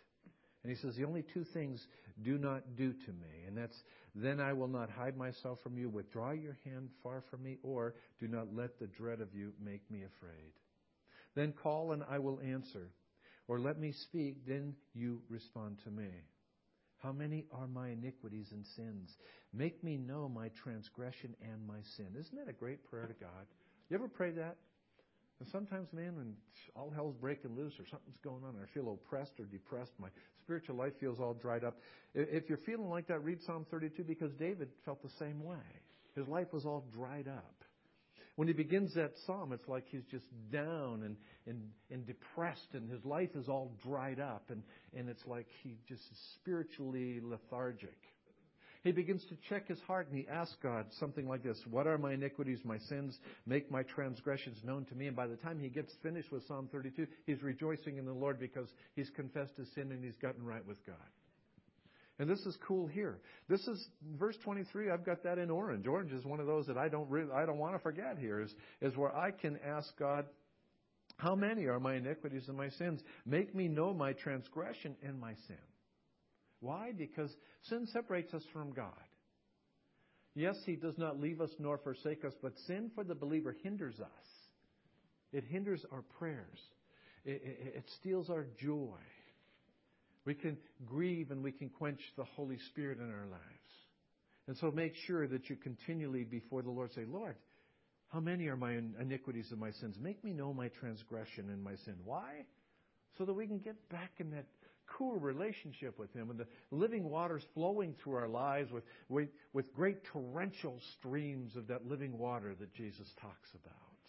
And he says, the only two things do not do to me. And that's, then I will not hide myself from you. Withdraw your hand far from me, or do not let the dread of you make me afraid. Then call and I will answer. Or let me speak, then you respond to me. How many are my iniquities and sins? Make me know my transgression and my sin. Isn't that a great prayer to God? You ever pray that? And sometimes, man, when all hell's breaking loose or something's going on, or I feel oppressed or depressed, my spiritual life feels all dried up. If you're feeling like that, read Psalm thirty-two, because David felt the same way. His life was all dried up. When he begins that psalm, it's like he's just down and, and, and depressed, and his life is all dried up, and, and it's like he just is spiritually lethargic. He begins to check his heart, and he asks God something like this: what are my iniquities, my sins? Make my transgressions known to me. And by the time he gets finished with Psalm thirty-two, he's rejoicing in the Lord because he's confessed his sin and he's gotten right with God. And this is cool here. This is verse twenty-three. I've got that in orange. Orange is one of those that I don't really, I don't want to forget here, is, is where I can ask God, how many are my iniquities and my sins? Make me know my transgression and my sin. Why? Because sin separates us from God. Yes, he does not leave us nor forsake us, but sin for the believer hinders us. It hinders our prayers. It, it, it steals our joy. We can grieve and we can quench the Holy Spirit in our lives. And so make sure that you continually before the Lord say, Lord, how many are my iniquities and my sins? Make me know my transgression and my sin. Why? So that we can get back in that cool relationship with Him, and the living waters flowing through our lives with, with, with great torrential streams of that living water that Jesus talks about.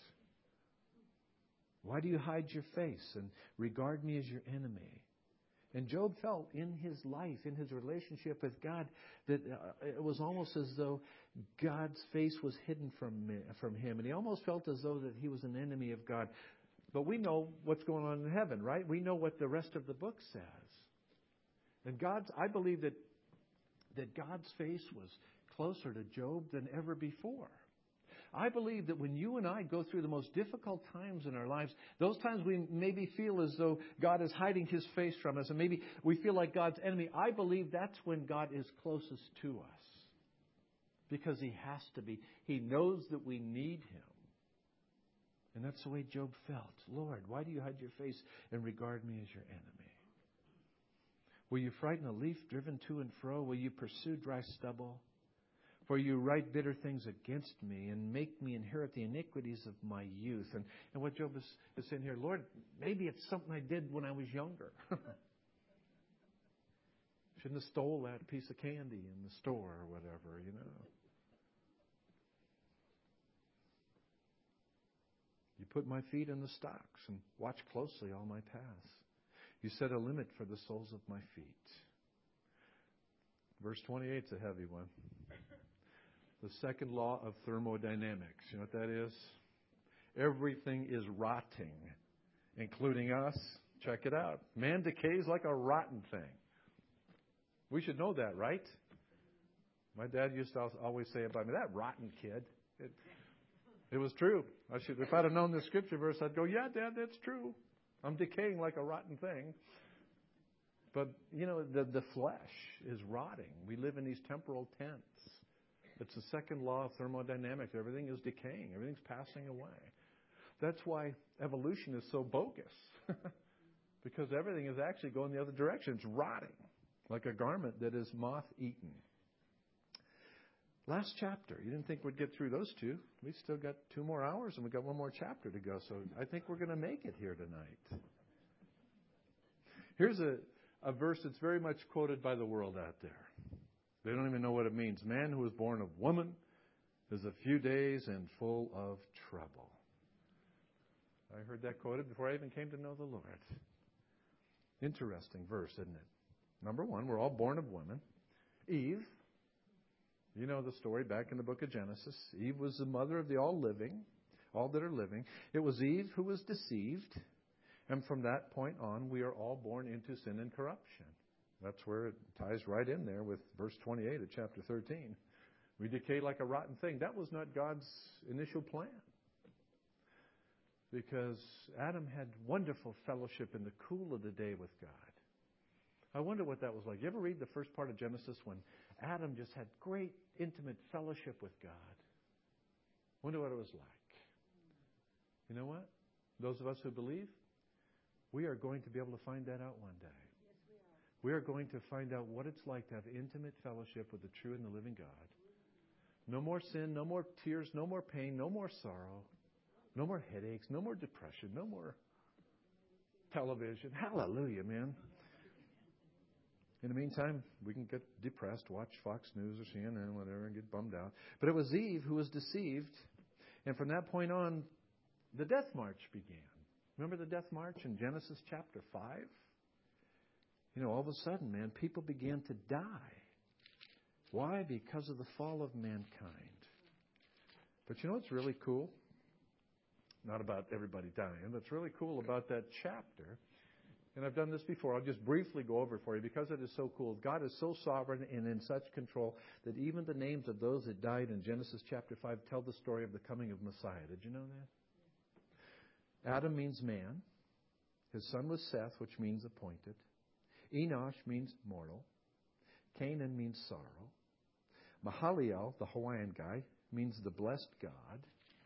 Why do you hide your face and regard me as your enemy? And Job felt in his life, in his relationship with God, that uh, it was almost as though God's face was hidden from, me, from him. And he almost felt as though that he was an enemy of God. But we know what's going on in heaven, right? We know what the rest of the book says. And God's, I believe that, that God's face was closer to Job than ever before. I believe that when you and I go through the most difficult times in our lives, those times we maybe feel as though God is hiding His face from us, and maybe we feel like God's enemy, I believe that's when God is closest to us. Because He has to be. He knows that we need Him. And that's the way Job felt. Lord, why do you hide your face and regard me as your enemy? Will you frighten a leaf driven to and fro? Will you pursue dry stubble? For you write bitter things against me and make me inherit the iniquities of my youth. And, and what Job is, is saying here, Lord, maybe it's something I did when I was younger. Shouldn't have stole that piece of candy in the store or whatever, you know. You put my feet in the stocks and watch closely all my paths. You set a limit for the soles of my feet. Verse twenty-eight is a heavy one. The second law of thermodynamics. You know what that is? Everything is rotting, including us. Check it out. Man decays like a rotten thing. We should know that, right? My dad used to always say about me, that rotten kid. It, it was true. I should, if I'd have known this scripture verse, I'd go, yeah, Dad, that's true. I'm decaying like a rotten thing. But, you know, the, the flesh is rotting. We live in these temporal tents. It's the second law of thermodynamics. Everything is decaying. Everything's passing away. That's why evolution is so bogus. Because everything is actually going the other direction. It's rotting like a garment that is moth-eaten. Last chapter. You didn't think we'd get through those two. We've still got two more hours and we've got one more chapter to go. So I think we're going to make it here tonight. Here's a, a verse that's very much quoted by the world out there. They don't even know what it means. Man who was born of woman is a few days and full of trouble. I heard that quoted before I even came to know the Lord. Interesting verse, isn't it? Number one, we're all born of woman. Eve, you know the story back in the book of Genesis. Eve was the mother of the all living, all that are living. It was Eve who was deceived. And from that point on, we are all born into sin and corruption. That's where it ties right in there with verse twenty-eight of chapter thirteen. We decay like a rotten thing. That was not God's initial plan. Because Adam had wonderful fellowship in the cool of the day with God. I wonder what that was like. You ever read the first part of Genesis when Adam just had great intimate fellowship with God? Wonder what it was like. You know what? Those of us who believe, we are going to be able to find that out one day. We are going to find out what it's like to have intimate fellowship with the true and the living God. No more sin, no more tears, no more pain, no more sorrow, no more headaches, no more depression, no more television. Hallelujah, man. In the meantime, we can get depressed, watch Fox News or C N N, whatever, and get bummed out. But it was Eve who was deceived. And from that point on, the death march began. Remember the death march in Genesis chapter five? You know, all of a sudden, man, people began to die. Why? Because of the fall of mankind. But you know what's really cool? Not about everybody dying. What's really cool about that chapter, and I've done this before, I'll just briefly go over it for you because it is so cool. God is so sovereign and in such control that even the names of those that died in Genesis chapter five tell the story of the coming of Messiah. Did you know that? Adam means man. His son was Seth, which means appointed. Enosh means mortal. Canaan means sorrow. Mahaliel, the Hawaiian guy, means the blessed God.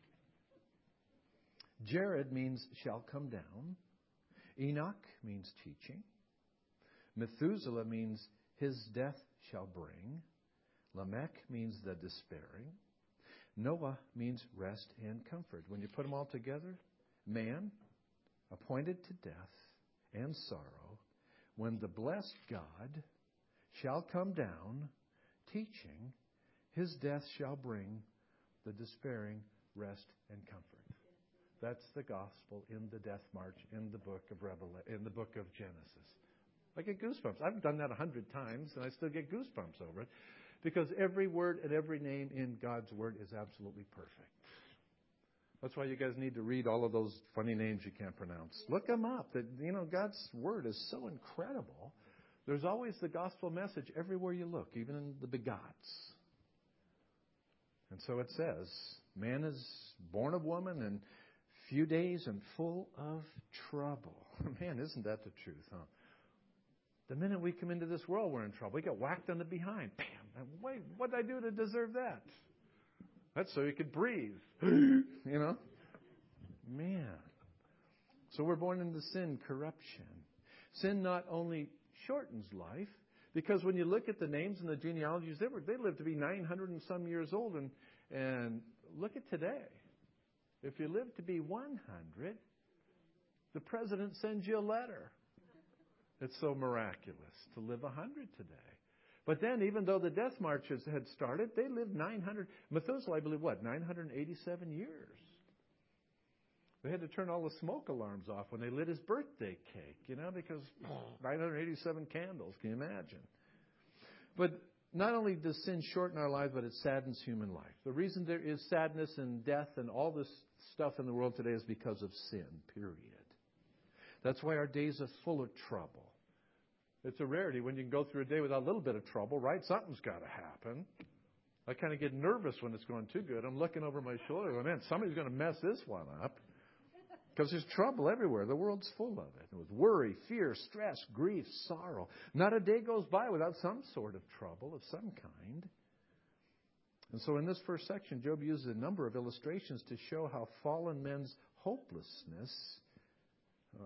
Jared means shall come down. Enoch means teaching. Methuselah means his death shall bring. Lamech means the despairing. Noah means rest and comfort. When you put them all together, man, appointed to death and sorrow, when the blessed God shall come down, teaching, his death shall bring the despairing rest and comfort. That's the gospel in the death march in the book of Revelation, in the book of Genesis. I get goosebumps. I've done that a hundred times, and I still get goosebumps over it, because every word and every name in God's Word is absolutely perfect. That's why you guys need to read all of those funny names you can't pronounce. Look them up. That, you know, God's Word is so incredible. There's always the gospel message everywhere you look, even in the begots. And so it says, man is born of woman and few days and full of trouble. Man, isn't that the truth, huh? The minute we come into this world, we're in trouble. We get whacked on the behind. Bam! Wait, what did I do to deserve that? That's so you could breathe. You know? Man. So we're born into sin, corruption. Sin not only shortens life, because when you look at the names and the genealogies, they were they lived to be nine hundred and some years old. And, and look at today. If you live to be one hundred, the president sends you a letter. It's so miraculous to live one hundred today. But then, even though the death marches had started, they lived nine hundred. Methuselah, I believe, what, nine hundred eighty-seven years. They had to turn all the smoke alarms off when they lit his birthday cake, you know, because nine hundred eighty-seven candles. Can you imagine? But not only does sin shorten our lives, but it saddens human life. The reason there is sadness and death and all this stuff in the world today is because of sin, period. That's why our days are full of trouble. It's a rarity when you can go through a day without a little bit of trouble, right? Something's got to happen. I kind of get nervous when it's going too good. I'm looking over my shoulder going, man, somebody's going to mess this one up. Because there's trouble everywhere. The world's full of it. With worry, fear, stress, grief, sorrow. Not a day goes by without some sort of trouble of some kind. And so in this first section, Job uses a number of illustrations to show how fallen men's hopelessness, uh,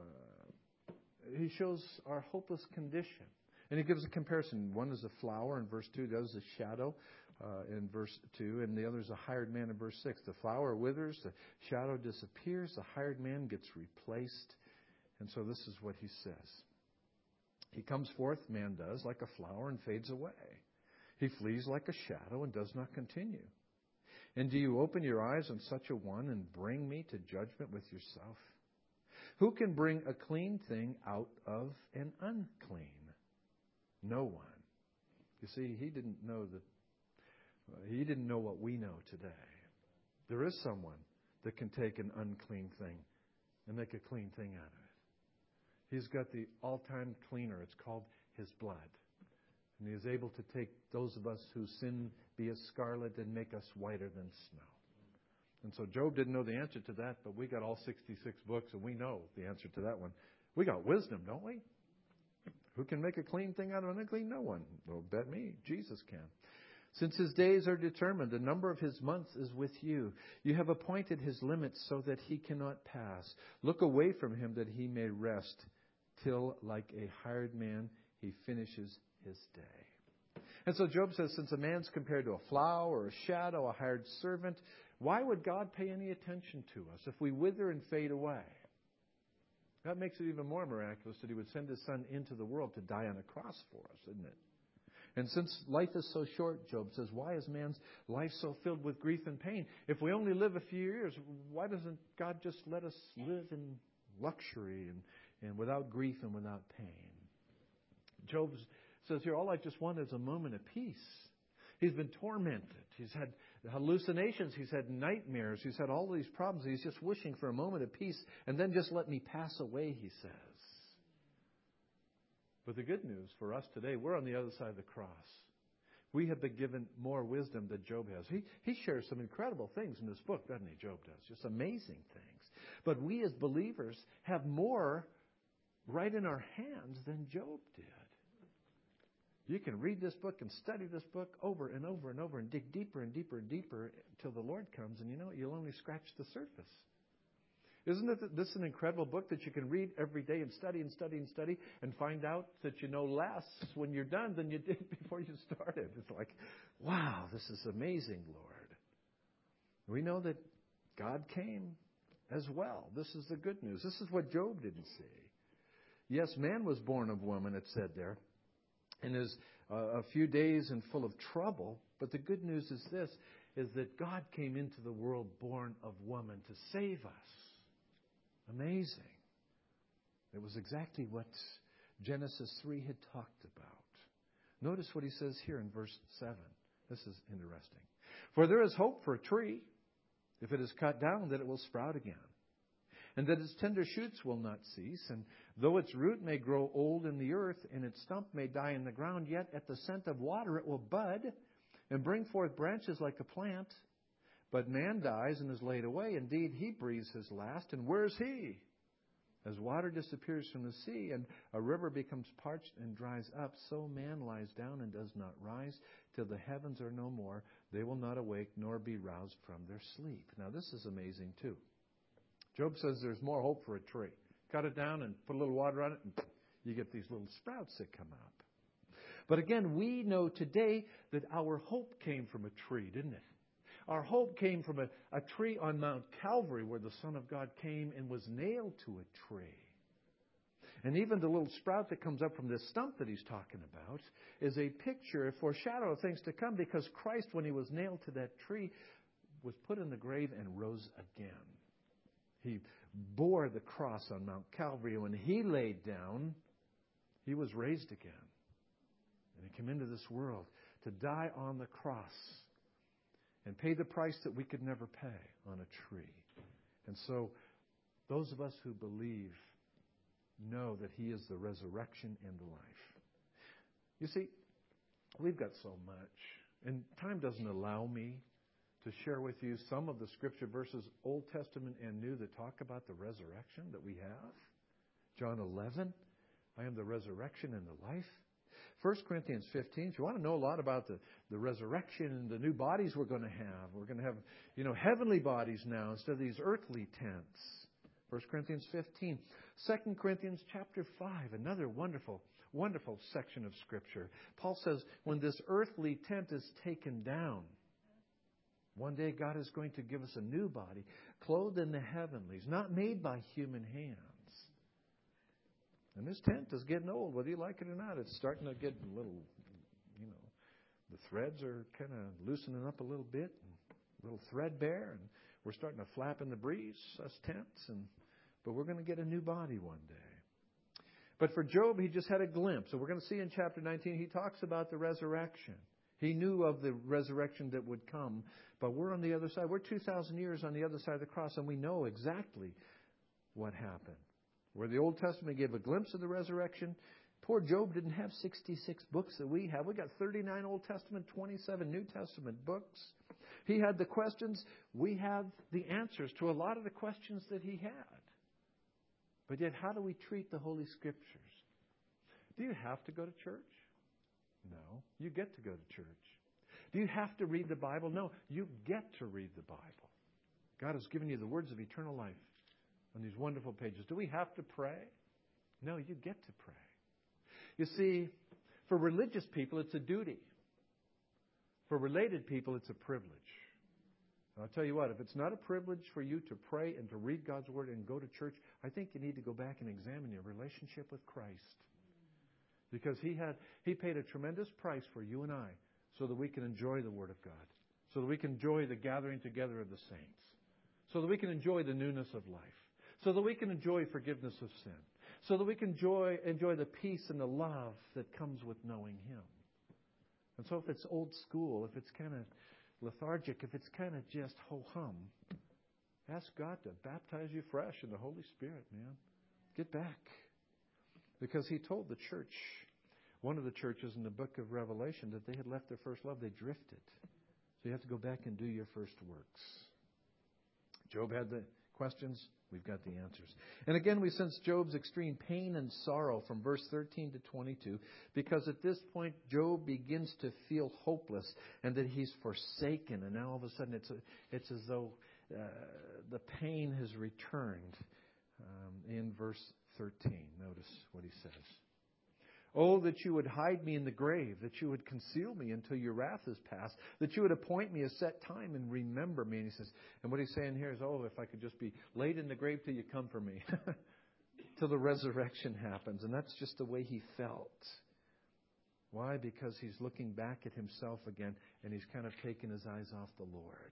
he shows our hopeless condition. And he gives a comparison. One is a flower in verse two. The other is a shadow uh, in verse two. And the other is a hired man in verse six. The flower withers. The shadow disappears. The hired man gets replaced. And so this is what he says. He comes forth, man does, like a flower and fades away. He flees like a shadow and does not continue. And do you open your eyes on such a one and bring me to judgment with yourself? Who can bring a clean thing out of an unclean? No one. You see, he didn't know that. Uh, he didn't know what we know today. There is someone that can take an unclean thing and make a clean thing out of it. He's got the all-time cleaner. It's called his blood. And he is able to take those of us whose sin be as scarlet and make us whiter than snow. And so Job didn't know the answer to that, but we got all sixty-six books, and we know the answer to that one. We got wisdom, don't we? Who can make a clean thing out of an unclean? No one. Well, bet me. Jesus can. Since his days are determined, the number of his months is with you. You have appointed his limits so that he cannot pass. Look away from him that he may rest, till like a hired man he finishes his day. And so Job says, since a man's compared to a flower or a shadow, a hired servant, why would God pay any attention to us if we wither and fade away? That makes it even more miraculous that he would send his son into the world to die on a cross for us, isn't it? And since life is so short, Job says, why is man's life so filled with grief and pain? If we only live a few years, why doesn't God just let us live in luxury and, and without grief and without pain? Job says here, all I just want is a moment of peace. He's been tormented. He's had hallucinations. He's had nightmares. He's had all these problems. He's just wishing for a moment of peace, and then just let me pass away, he says. But the good news for us today, we're on the other side of the cross. We have been given more wisdom than Job has. He, he shares some incredible things in this book, doesn't he? Job does. Just amazing things. But we as believers have more right in our hands than Job did. You can read this book and study this book over and over and over and dig deeper and deeper and deeper until the Lord comes. And you know what? You'll only scratch the surface. Isn't it this an incredible book that you can read every day and study and study and study and find out that you know less when you're done than you did before you started? It's like, wow, this is amazing, Lord. We know that God came as well. This is the good news. This is what Job didn't see. Yes, man was born of woman, it said there, and is uh, a few days and full of trouble. But the good news is this, is that God came into the world born of woman to save us. Amazing. It was exactly what Genesis three had talked about. Notice what he says here in verse seven. This is interesting. For there is hope for a tree. If it is cut down, that it will sprout again. And that its tender shoots will not cease. And though its root may grow old in the earth, and its stump may die in the ground, yet at the scent of water it will bud and bring forth branches like a plant. But man dies and is laid away. Indeed, he breathes his last. And where is he? As water disappears from the sea, and a river becomes parched and dries up, so man lies down and does not rise till the heavens are no more. They will not awake nor be roused from their sleep. Now, this is amazing, too. Job says there's more hope for a tree. Cut it down and put a little water on it, and you get these little sprouts that come up. But again, we know today that our hope came from a tree, didn't it? Our hope came from a, a tree on Mount Calvary where the Son of God came and was nailed to a tree. And even the little sprout that comes up from this stump that he's talking about is a picture, a foreshadow of things to come, because Christ, when he was nailed to that tree, was put in the grave and rose again. He bore the cross on Mount Calvary, and when he laid down, he was raised again. And he came into this world to die on the cross and pay the price that we could never pay on a tree. And so those of us who believe know that he is the resurrection and the life. You see, we've got so much, and time doesn't allow me to share with you some of the scripture verses, Old Testament and New, that talk about the resurrection that we have. John eleven, I am the resurrection and the life. First Corinthians fifteen, if you want to know a lot about the, the resurrection and the new bodies we're going to have, we're going to have, you know, heavenly bodies now instead of these earthly tents. First Corinthians fifteen. Second Corinthians chapter five, another wonderful, wonderful section of Scripture. Paul says, when this earthly tent is taken down, one day God is going to give us a new body, clothed in the heavenlies, not made by human hands. And this tent is getting old, whether you like it or not. It's starting to get a little, you know, the threads are kind of loosening up a little bit, and a little threadbare, and we're starting to flap in the breeze, us tents, and but we're going to get a new body one day. But for Job, he just had a glimpse. So we're going to see in chapter nineteen, he talks about the resurrection. He knew of the resurrection that would come, but we're on the other side. We're two thousand years on the other side of the cross, and we know exactly what happened. Where the Old Testament gave a glimpse of the resurrection, poor Job didn't have sixty-six books that we have. We got thirty-nine Old Testament, twenty-seven New Testament books. He had the questions. We have the answers to a lot of the questions that he had. But yet, how do we treat the Holy Scriptures? Do you have to go to church? No. You get to go to church. Do you have to read the Bible? No. You get to read the Bible. God has given you the words of eternal life on these wonderful pages. Do we have to pray? No, you get to pray. You see, for religious people, it's a duty. For related people, it's a privilege. And I'll tell you what, if it's not a privilege for you to pray and to read God's Word and go to church, I think you need to go back and examine your relationship with Christ. Because He had He paid a tremendous price for you and I so that we can enjoy the Word of God. So that we can enjoy the gathering together of the saints. So that we can enjoy the newness of life. So that we can enjoy forgiveness of sin. So that we can enjoy, enjoy the peace and the love that comes with knowing Him. And so if it's old school, if it's kind of lethargic, if it's kind of just ho-hum, ask God to baptize you fresh in the Holy Spirit, man. Get back. Because He told the church, one of the churches in the book of Revelation, that they had left their first love. They drifted. So you have to go back and do your first works. Job had the questions. We've got the answers. And again, we sense Job's extreme pain and sorrow from verse thirteen to twenty-two, because at this point, Job begins to feel hopeless and that he's forsaken. And now all of a sudden, it's, a, it's as though uh, the pain has returned. Um, in verse thirteen, notice what he says. Oh, that you would hide me in the grave, that you would conceal me until your wrath is past, that you would appoint me a set time and remember me. And he says, and what he's saying here is, oh, if I could just be laid in the grave till you come for me, until the resurrection happens. And that's just the way he felt. Why? Because he's looking back at himself again, and he's kind of taken his eyes off the Lord.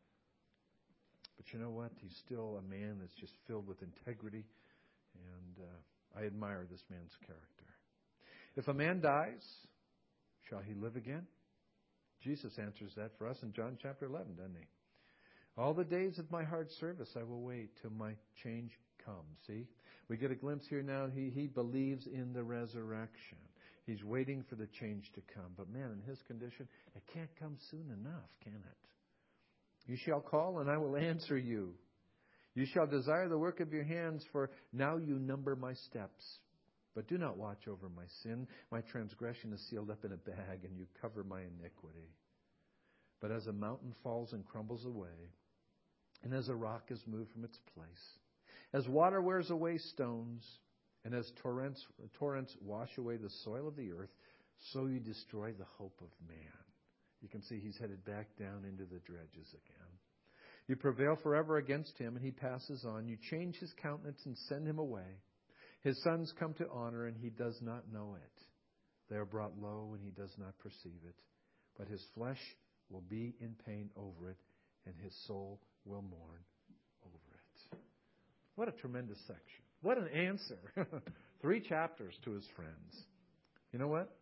But you know what? He's still a man that's just filled with integrity, and uh, I admire this man's character. If a man dies, shall he live again? Jesus answers that for us in John chapter eleven, doesn't he? All the days of my hard service I will wait till my change comes. See? We get a glimpse here now. He, he believes in the resurrection. He's waiting for the change to come. But man, in his condition, it can't come soon enough, can it? You shall call and I will answer you. You shall desire the work of your hands, for now you number my steps. But do not watch over my sin. My transgression is sealed up in a bag, and you cover my iniquity. But as a mountain falls and crumbles away, and as a rock is moved from its place, as water wears away stones, and as torrents, torrents wash away the soil of the earth, so you destroy the hope of man. You can see he's headed back down into the dredges again. You prevail forever against him, and he passes on. You change his countenance and send him away. His sons come to honor, and he does not know it. They are brought low, and he does not perceive it. But his flesh will be in pain over it, and his soul will mourn over it. What a tremendous section. What an answer. Three chapters to his friends. You know what?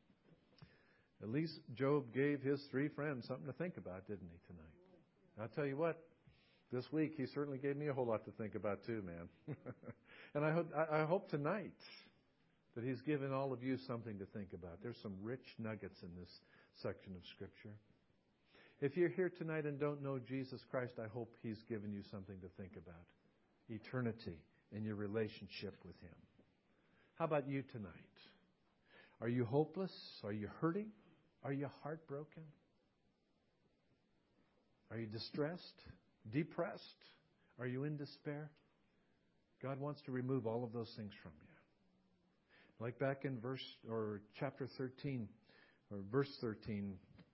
At least Job gave his three friends something to think about, didn't he, tonight? I'll tell you what. This week, he certainly gave me a whole lot to think about too, man. And I hope, I hope tonight that he's given all of you something to think about. There's some rich nuggets in this section of Scripture. If you're here tonight and don't know Jesus Christ, I hope he's given you something to think about. Eternity and your relationship with him. How about you tonight? Are you hopeless? Are you hurting? Are you heartbroken? Are you distressed? Depressed? Are you in despair? God wants to remove all of those things from you. Like back in verse or chapter thirteen or verse thirteen,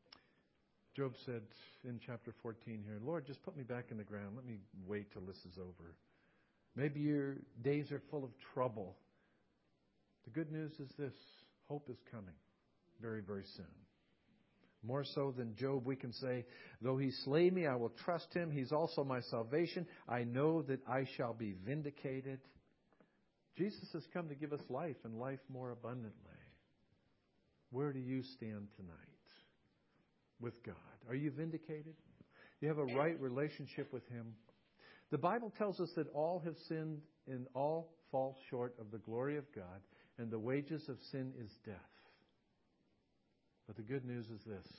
Job said in chapter fourteen here, Lord, just put me back in the ground. Let me wait till this is over. Maybe your days are full of trouble. The good news is this. Hope is coming very, very soon. More so than Job, we can say, though he slay me, I will trust him. He's also my salvation. I know that I shall be vindicated. Jesus has come to give us life and life more abundantly. Where do you stand tonight with God? Are you vindicated? You have a right relationship with him. The Bible tells us that all have sinned and all fall short of the glory of God, and the wages of sin is death. But the good news is this,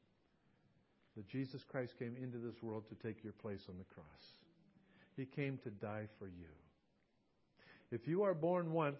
that Jesus Christ came into this world to take your place on the cross. He came to die for you. If you are born once,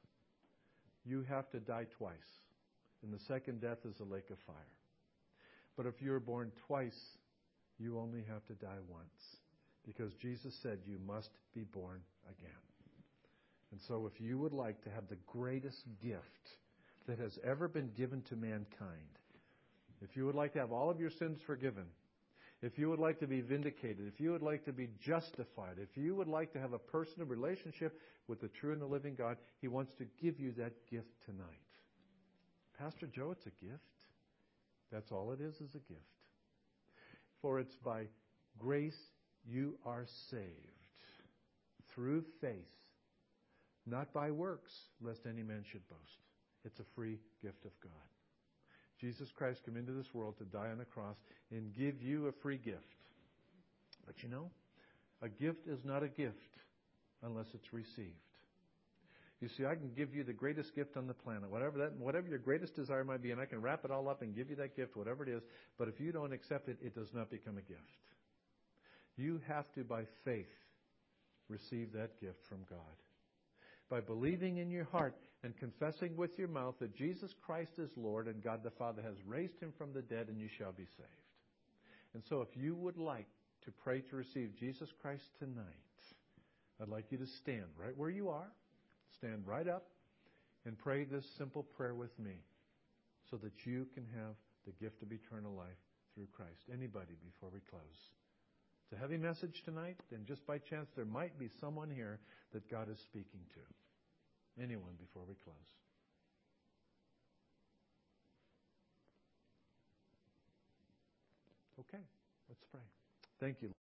you have to die twice. And the second death is a lake of fire. But if you're born twice, you only have to die once. Because Jesus said you must be born again. And so if you would like to have the greatest gift that has ever been given to mankind, if you would like to have all of your sins forgiven, if you would like to be vindicated, if you would like to be justified, if you would like to have a personal relationship with the true and the living God, he wants to give you that gift tonight. Pastor Joe, it's a gift. That's all it is, is a gift. For it's by grace you are saved through faith, not by works, lest any man should boast. It's a free gift of God. Jesus Christ came into this world to die on a cross and give you a free gift. But you know, a gift is not a gift unless it's received. You see, I can give you the greatest gift on the planet, whatever that, whatever your greatest desire might be, and I can wrap it all up and give you that gift, whatever it is. But if you don't accept it, it does not become a gift. You have to, by faith, receive that gift from God. By believing in your heart and confessing with your mouth that Jesus Christ is Lord and God the Father has raised him from the dead, and you shall be saved. And so if you would like to pray to receive Jesus Christ tonight, I'd like you to stand right where you are. Stand right up and pray this simple prayer with me so that you can have the gift of eternal life through Christ. Anybody before we close? It's a heavy message tonight, and just by chance there might be someone here that God is speaking to. Anyone before we close? Okay, let's pray. Thank you.